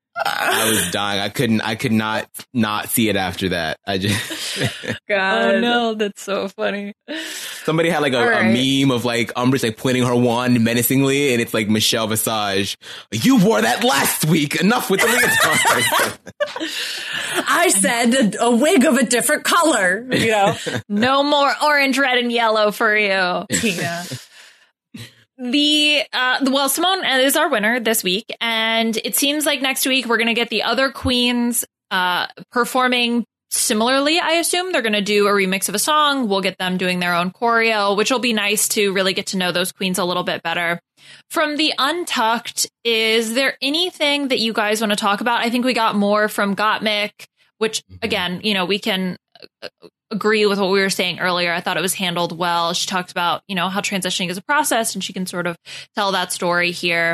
Speaker 5: I was dying. I couldn't. I could not not see it after that. I just.
Speaker 6: God.
Speaker 4: Oh no, that's so funny.
Speaker 5: Somebody had like a, right. a meme of like Umbridge like pointing her wand menacingly, and it's like Michelle Visage. You wore that last week. Enough with the leotard.
Speaker 6: I said a, a wig of a different color. You know,
Speaker 4: no more orange, red, and yellow for you,
Speaker 6: Tina.
Speaker 4: The, uh, well, Simone is our winner this week, and it seems like next week we're going to get the other queens, uh, performing similarly. I assume they're going to do a remix of a song. We'll get them doing their own choreo, which will be nice to really get to know those queens a little bit better. From the Untucked, is there anything that you guys want to talk about? I think we got more from Gottmik, which again, you know, we can agree with what we were saying earlier. I thought it was handled well. She talked about, you know, how transitioning is a process, and she can sort of tell that story here.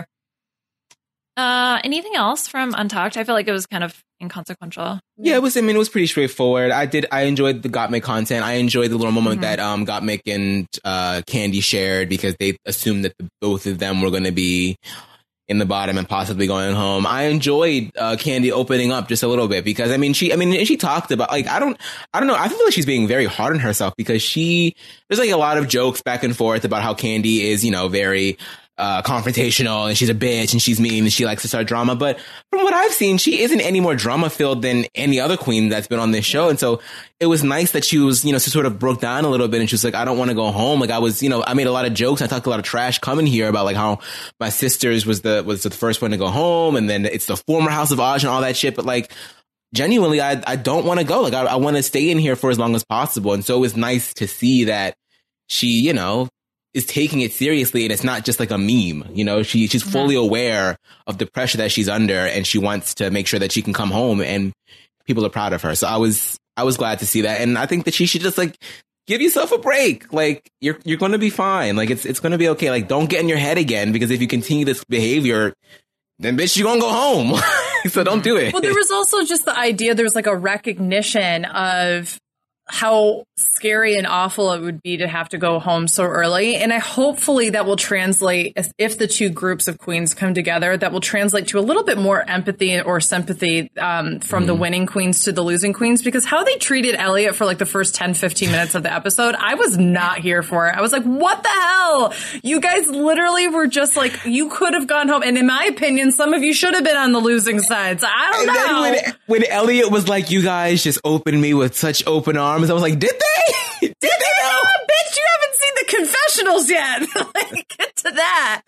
Speaker 4: Uh, anything else from Untucked? I feel like it was kind of inconsequential.
Speaker 5: Yeah, it was. I mean, it was pretty straightforward. I did. I enjoyed the Gottmik content. I enjoyed the little moment mm-hmm. that um Gottmik and uh Candy shared, because they assumed that the, both of them were going to be in the bottom and possibly going home. I enjoyed uh, Candy opening up just a little bit, because I mean, she, I mean, she talked about like, I don't, I don't know. I feel like she's being very hard on herself, because she, there's like a lot of jokes back and forth about how Candy is, you know, very uh, confrontational and she's a bitch and she's mean and she likes to start drama. But from what I've seen, she isn't any more drama filled than any other queen that's been on this show. And so it was nice that she was, you know, she sort of broke down a little bit and she was like, I don't want to go home. Like I was, you know, I made a lot of jokes. I talked a lot of trash coming here about like how my sisters was the, was the first one to go home. And then it's the former House of Aj and all that shit. But like, genuinely, I, I don't want to go. Like I, I want to stay in here for as long as possible. And so it was nice to see that she, you know, is taking it seriously and it's not just like a meme. You know, she she's fully aware of the pressure that she's under and she wants to make sure that she can come home and people are proud of her. So I was I was glad to see that. And I think that she should just like give yourself a break. Like you're you're going to be fine. Like it's it's going to be okay. Like don't get in your head again, because if you continue this behavior, then bitch, you're going to go home. So don't do it.
Speaker 6: Well, there was also just the idea, there was like a recognition of how scary and awful it would be to have to go home so early. And I hopefully that will translate, as if the two groups of queens come together, that will translate to a little bit more empathy or sympathy um, from mm. the winning queens to the losing queens, because how they treated Elliot for like the first ten, fifteen minutes of the episode, I was not here for it. I was like, what the hell? You guys literally were just like, you could have gone home. And in my opinion, some of you should have been on the losing sides. I don't
Speaker 5: and
Speaker 6: know.
Speaker 5: Then when, when Elliot was like, you guys just opened me with such open arms, I was like, did they? Did, did they know?
Speaker 6: Oh, bitch, you haven't seen the confessionals yet. Like, get to that.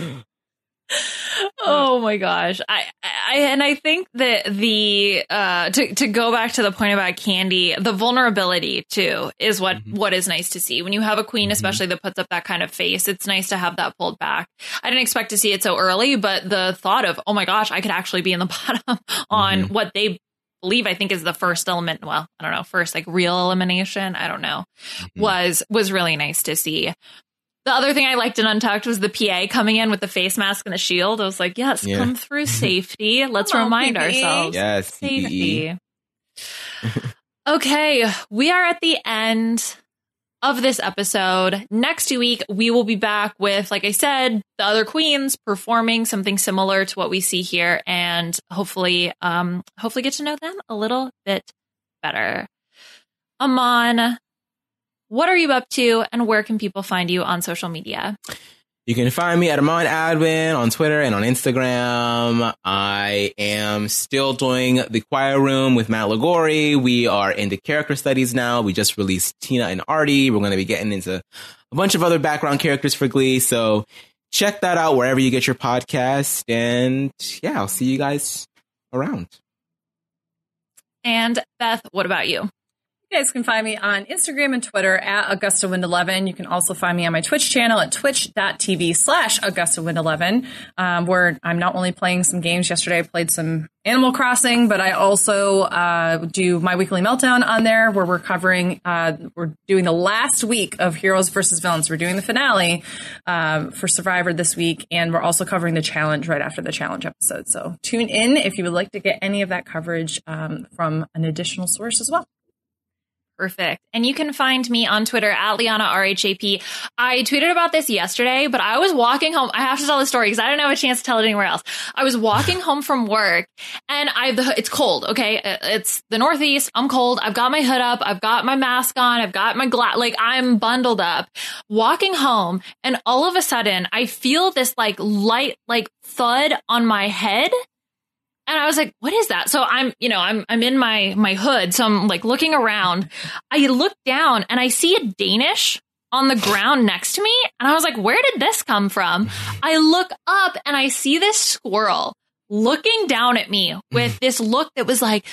Speaker 4: Oh my gosh. I, I, and I think that the, uh, to, to go back to the point about Kandi, the vulnerability too is what, mm-hmm. what is nice to see. When you have a queen, especially that puts up that kind of face, it's nice to have that pulled back. I didn't expect to see it so early, but the thought of, oh my gosh, I could actually be in the bottom on mm-hmm. what they believe, I think is the first element. Well, I don't know, first like real elimination. I don't know, mm-hmm. was, was really nice to see. The other thing I liked in Untucked was the P A coming in with the face mask and the shield. I was like, yes, yeah. come through safety. Let's
Speaker 6: Come on,
Speaker 4: remind
Speaker 6: P P E.
Speaker 4: ourselves.
Speaker 5: Yes,
Speaker 4: safety. Okay, we are at the end of this episode. Next week, we will be back with, like I said, the other queens performing something similar to what we see here, and hopefully, um, hopefully get to know them a little bit better. Aman, what are you up to, and where can people find you on social media?
Speaker 5: You can find me at Aman Adwin on Twitter and on Instagram. I am still doing The Choir Room with Matt Lagori. We are into character studies now. We just released Tina and Artie. We're going to be getting into a bunch of other background characters for Glee. So check that out wherever you get your podcast. And yeah, I'll see you guys around.
Speaker 4: And Beth, what about you?
Speaker 6: You guys can find me on Instagram and Twitter at Augusta Wind eleven. You can also find me on my Twitch channel at twitch.tv slash Augusta Wind eleven, um, where I'm not only playing some games. Yesterday I played some Animal Crossing, but I also uh, do my weekly meltdown on there, where we're covering, uh, we're doing the last week of Heroes versus Villains. We're doing the finale um, for Survivor this week, and we're also covering the challenge right after the challenge episode. So tune in if you would like to get any of that coverage um, from an additional source as well.
Speaker 4: Perfect. And you can find me on Twitter at Liana R H A P. I tweeted about this yesterday, but I was walking home. I have to tell the story because I didn't have a chance to tell it anywhere else. I was walking home from work and I, it's cold. Okay. It's the Northeast. I'm cold. I've got my hood up. I've got my mask on. I've got my glass. Like I'm bundled up walking home. And all of a sudden I feel this like light, like thud on my head. And I was like, what is that? So I'm, you know, I'm, I'm in my, my hood. So I'm like looking around. I look down and I see a Danish on the ground next to me. And I was like, where did this come from? I look up and I see this squirrel looking down at me with this look that was like,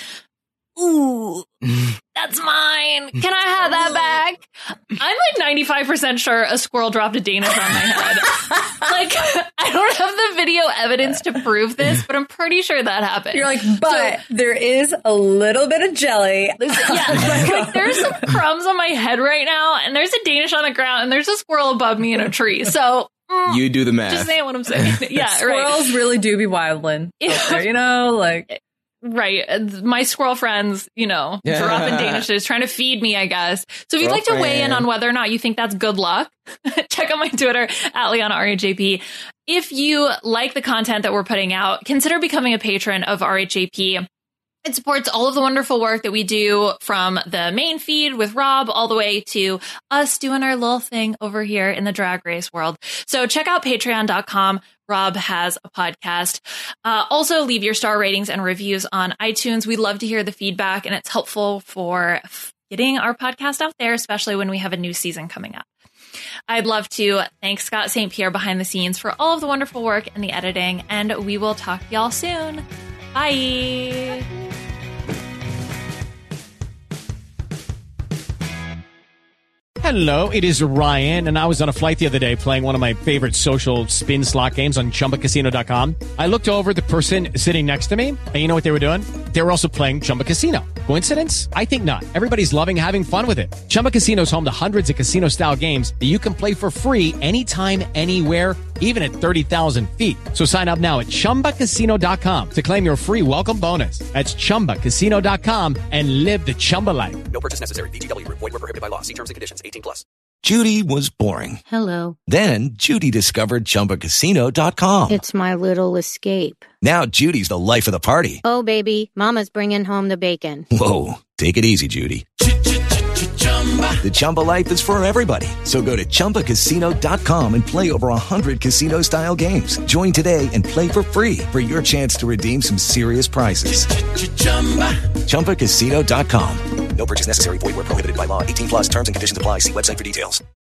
Speaker 4: ooh, that's mine. Can I have that back? I'm like ninety-five percent sure a squirrel dropped a Danish on my head. Like, I don't have the video evidence to prove this, but I'm pretty sure that happened.
Speaker 6: You're like, but so, there is a little bit of jelly.
Speaker 4: Yeah, like there's some crumbs on my head right now, and there's a Danish on the ground, and there's a squirrel above me in a tree. So mm,
Speaker 5: you do the math.
Speaker 4: Just saying what I'm saying. Yeah,
Speaker 6: squirrels
Speaker 4: right.
Speaker 6: really do be wildin'. There, you know, like.
Speaker 4: Right. My squirrel friends, you know, yeah. dropping Danishes, trying to feed me, I guess. So if you'd like to weigh in on whether or not you think that's good luck, check out my Twitter at Liana R H A P. If you like the content that we're putting out, consider becoming a patron of R H A P. It supports all of the wonderful work that we do from the main feed with Rob all the way to us doing our little thing over here in the Drag Race world. So check out patreon dot com. Rob has a podcast. Uh, also, leave your star ratings and reviews on iTunes. We love to hear the feedback, and it's helpful for getting our podcast out there, especially when we have a new season coming up. I'd love to thank Scott Saint Pierre behind the scenes for all of the wonderful work and the editing, and we will talk to y'all soon. Bye.
Speaker 2: Hello, it is Ryan, and I was on a flight the other day playing one of my favorite social spin slot games on chumba casino dot com. I looked over at the person sitting next to me, and you know what they were doing? They were also playing Chumba Casino. Coincidence? I think not. Everybody's loving having fun with it. Chumba Casino is home to hundreds of casino-style games that you can play for free anytime, anywhere, even at thirty thousand feet. So sign up now at chumba casino dot com to claim your free welcome bonus. That's chumba casino dot com and live the Chumba life.
Speaker 3: No purchase necessary. V G W. Void where prohibited by law. See terms and conditions. eighteen plus.
Speaker 12: Judy was boring.
Speaker 13: Hello.
Speaker 12: Then Judy discovered chumba casino dot com.
Speaker 13: It's my little escape.
Speaker 12: Now Judy's the life of the party.
Speaker 13: Oh, baby, mama's bringing home the bacon.
Speaker 12: Whoa, take it easy, Judy. The Chumba life is for everybody. So go to chumba casino dot com and play over one hundred casino-style games. Join today and play for free for your chance to redeem some serious prizes. chumba casino dot com.
Speaker 3: No purchase necessary. Void where prohibited by law. eighteen plus terms and conditions apply. See website for details.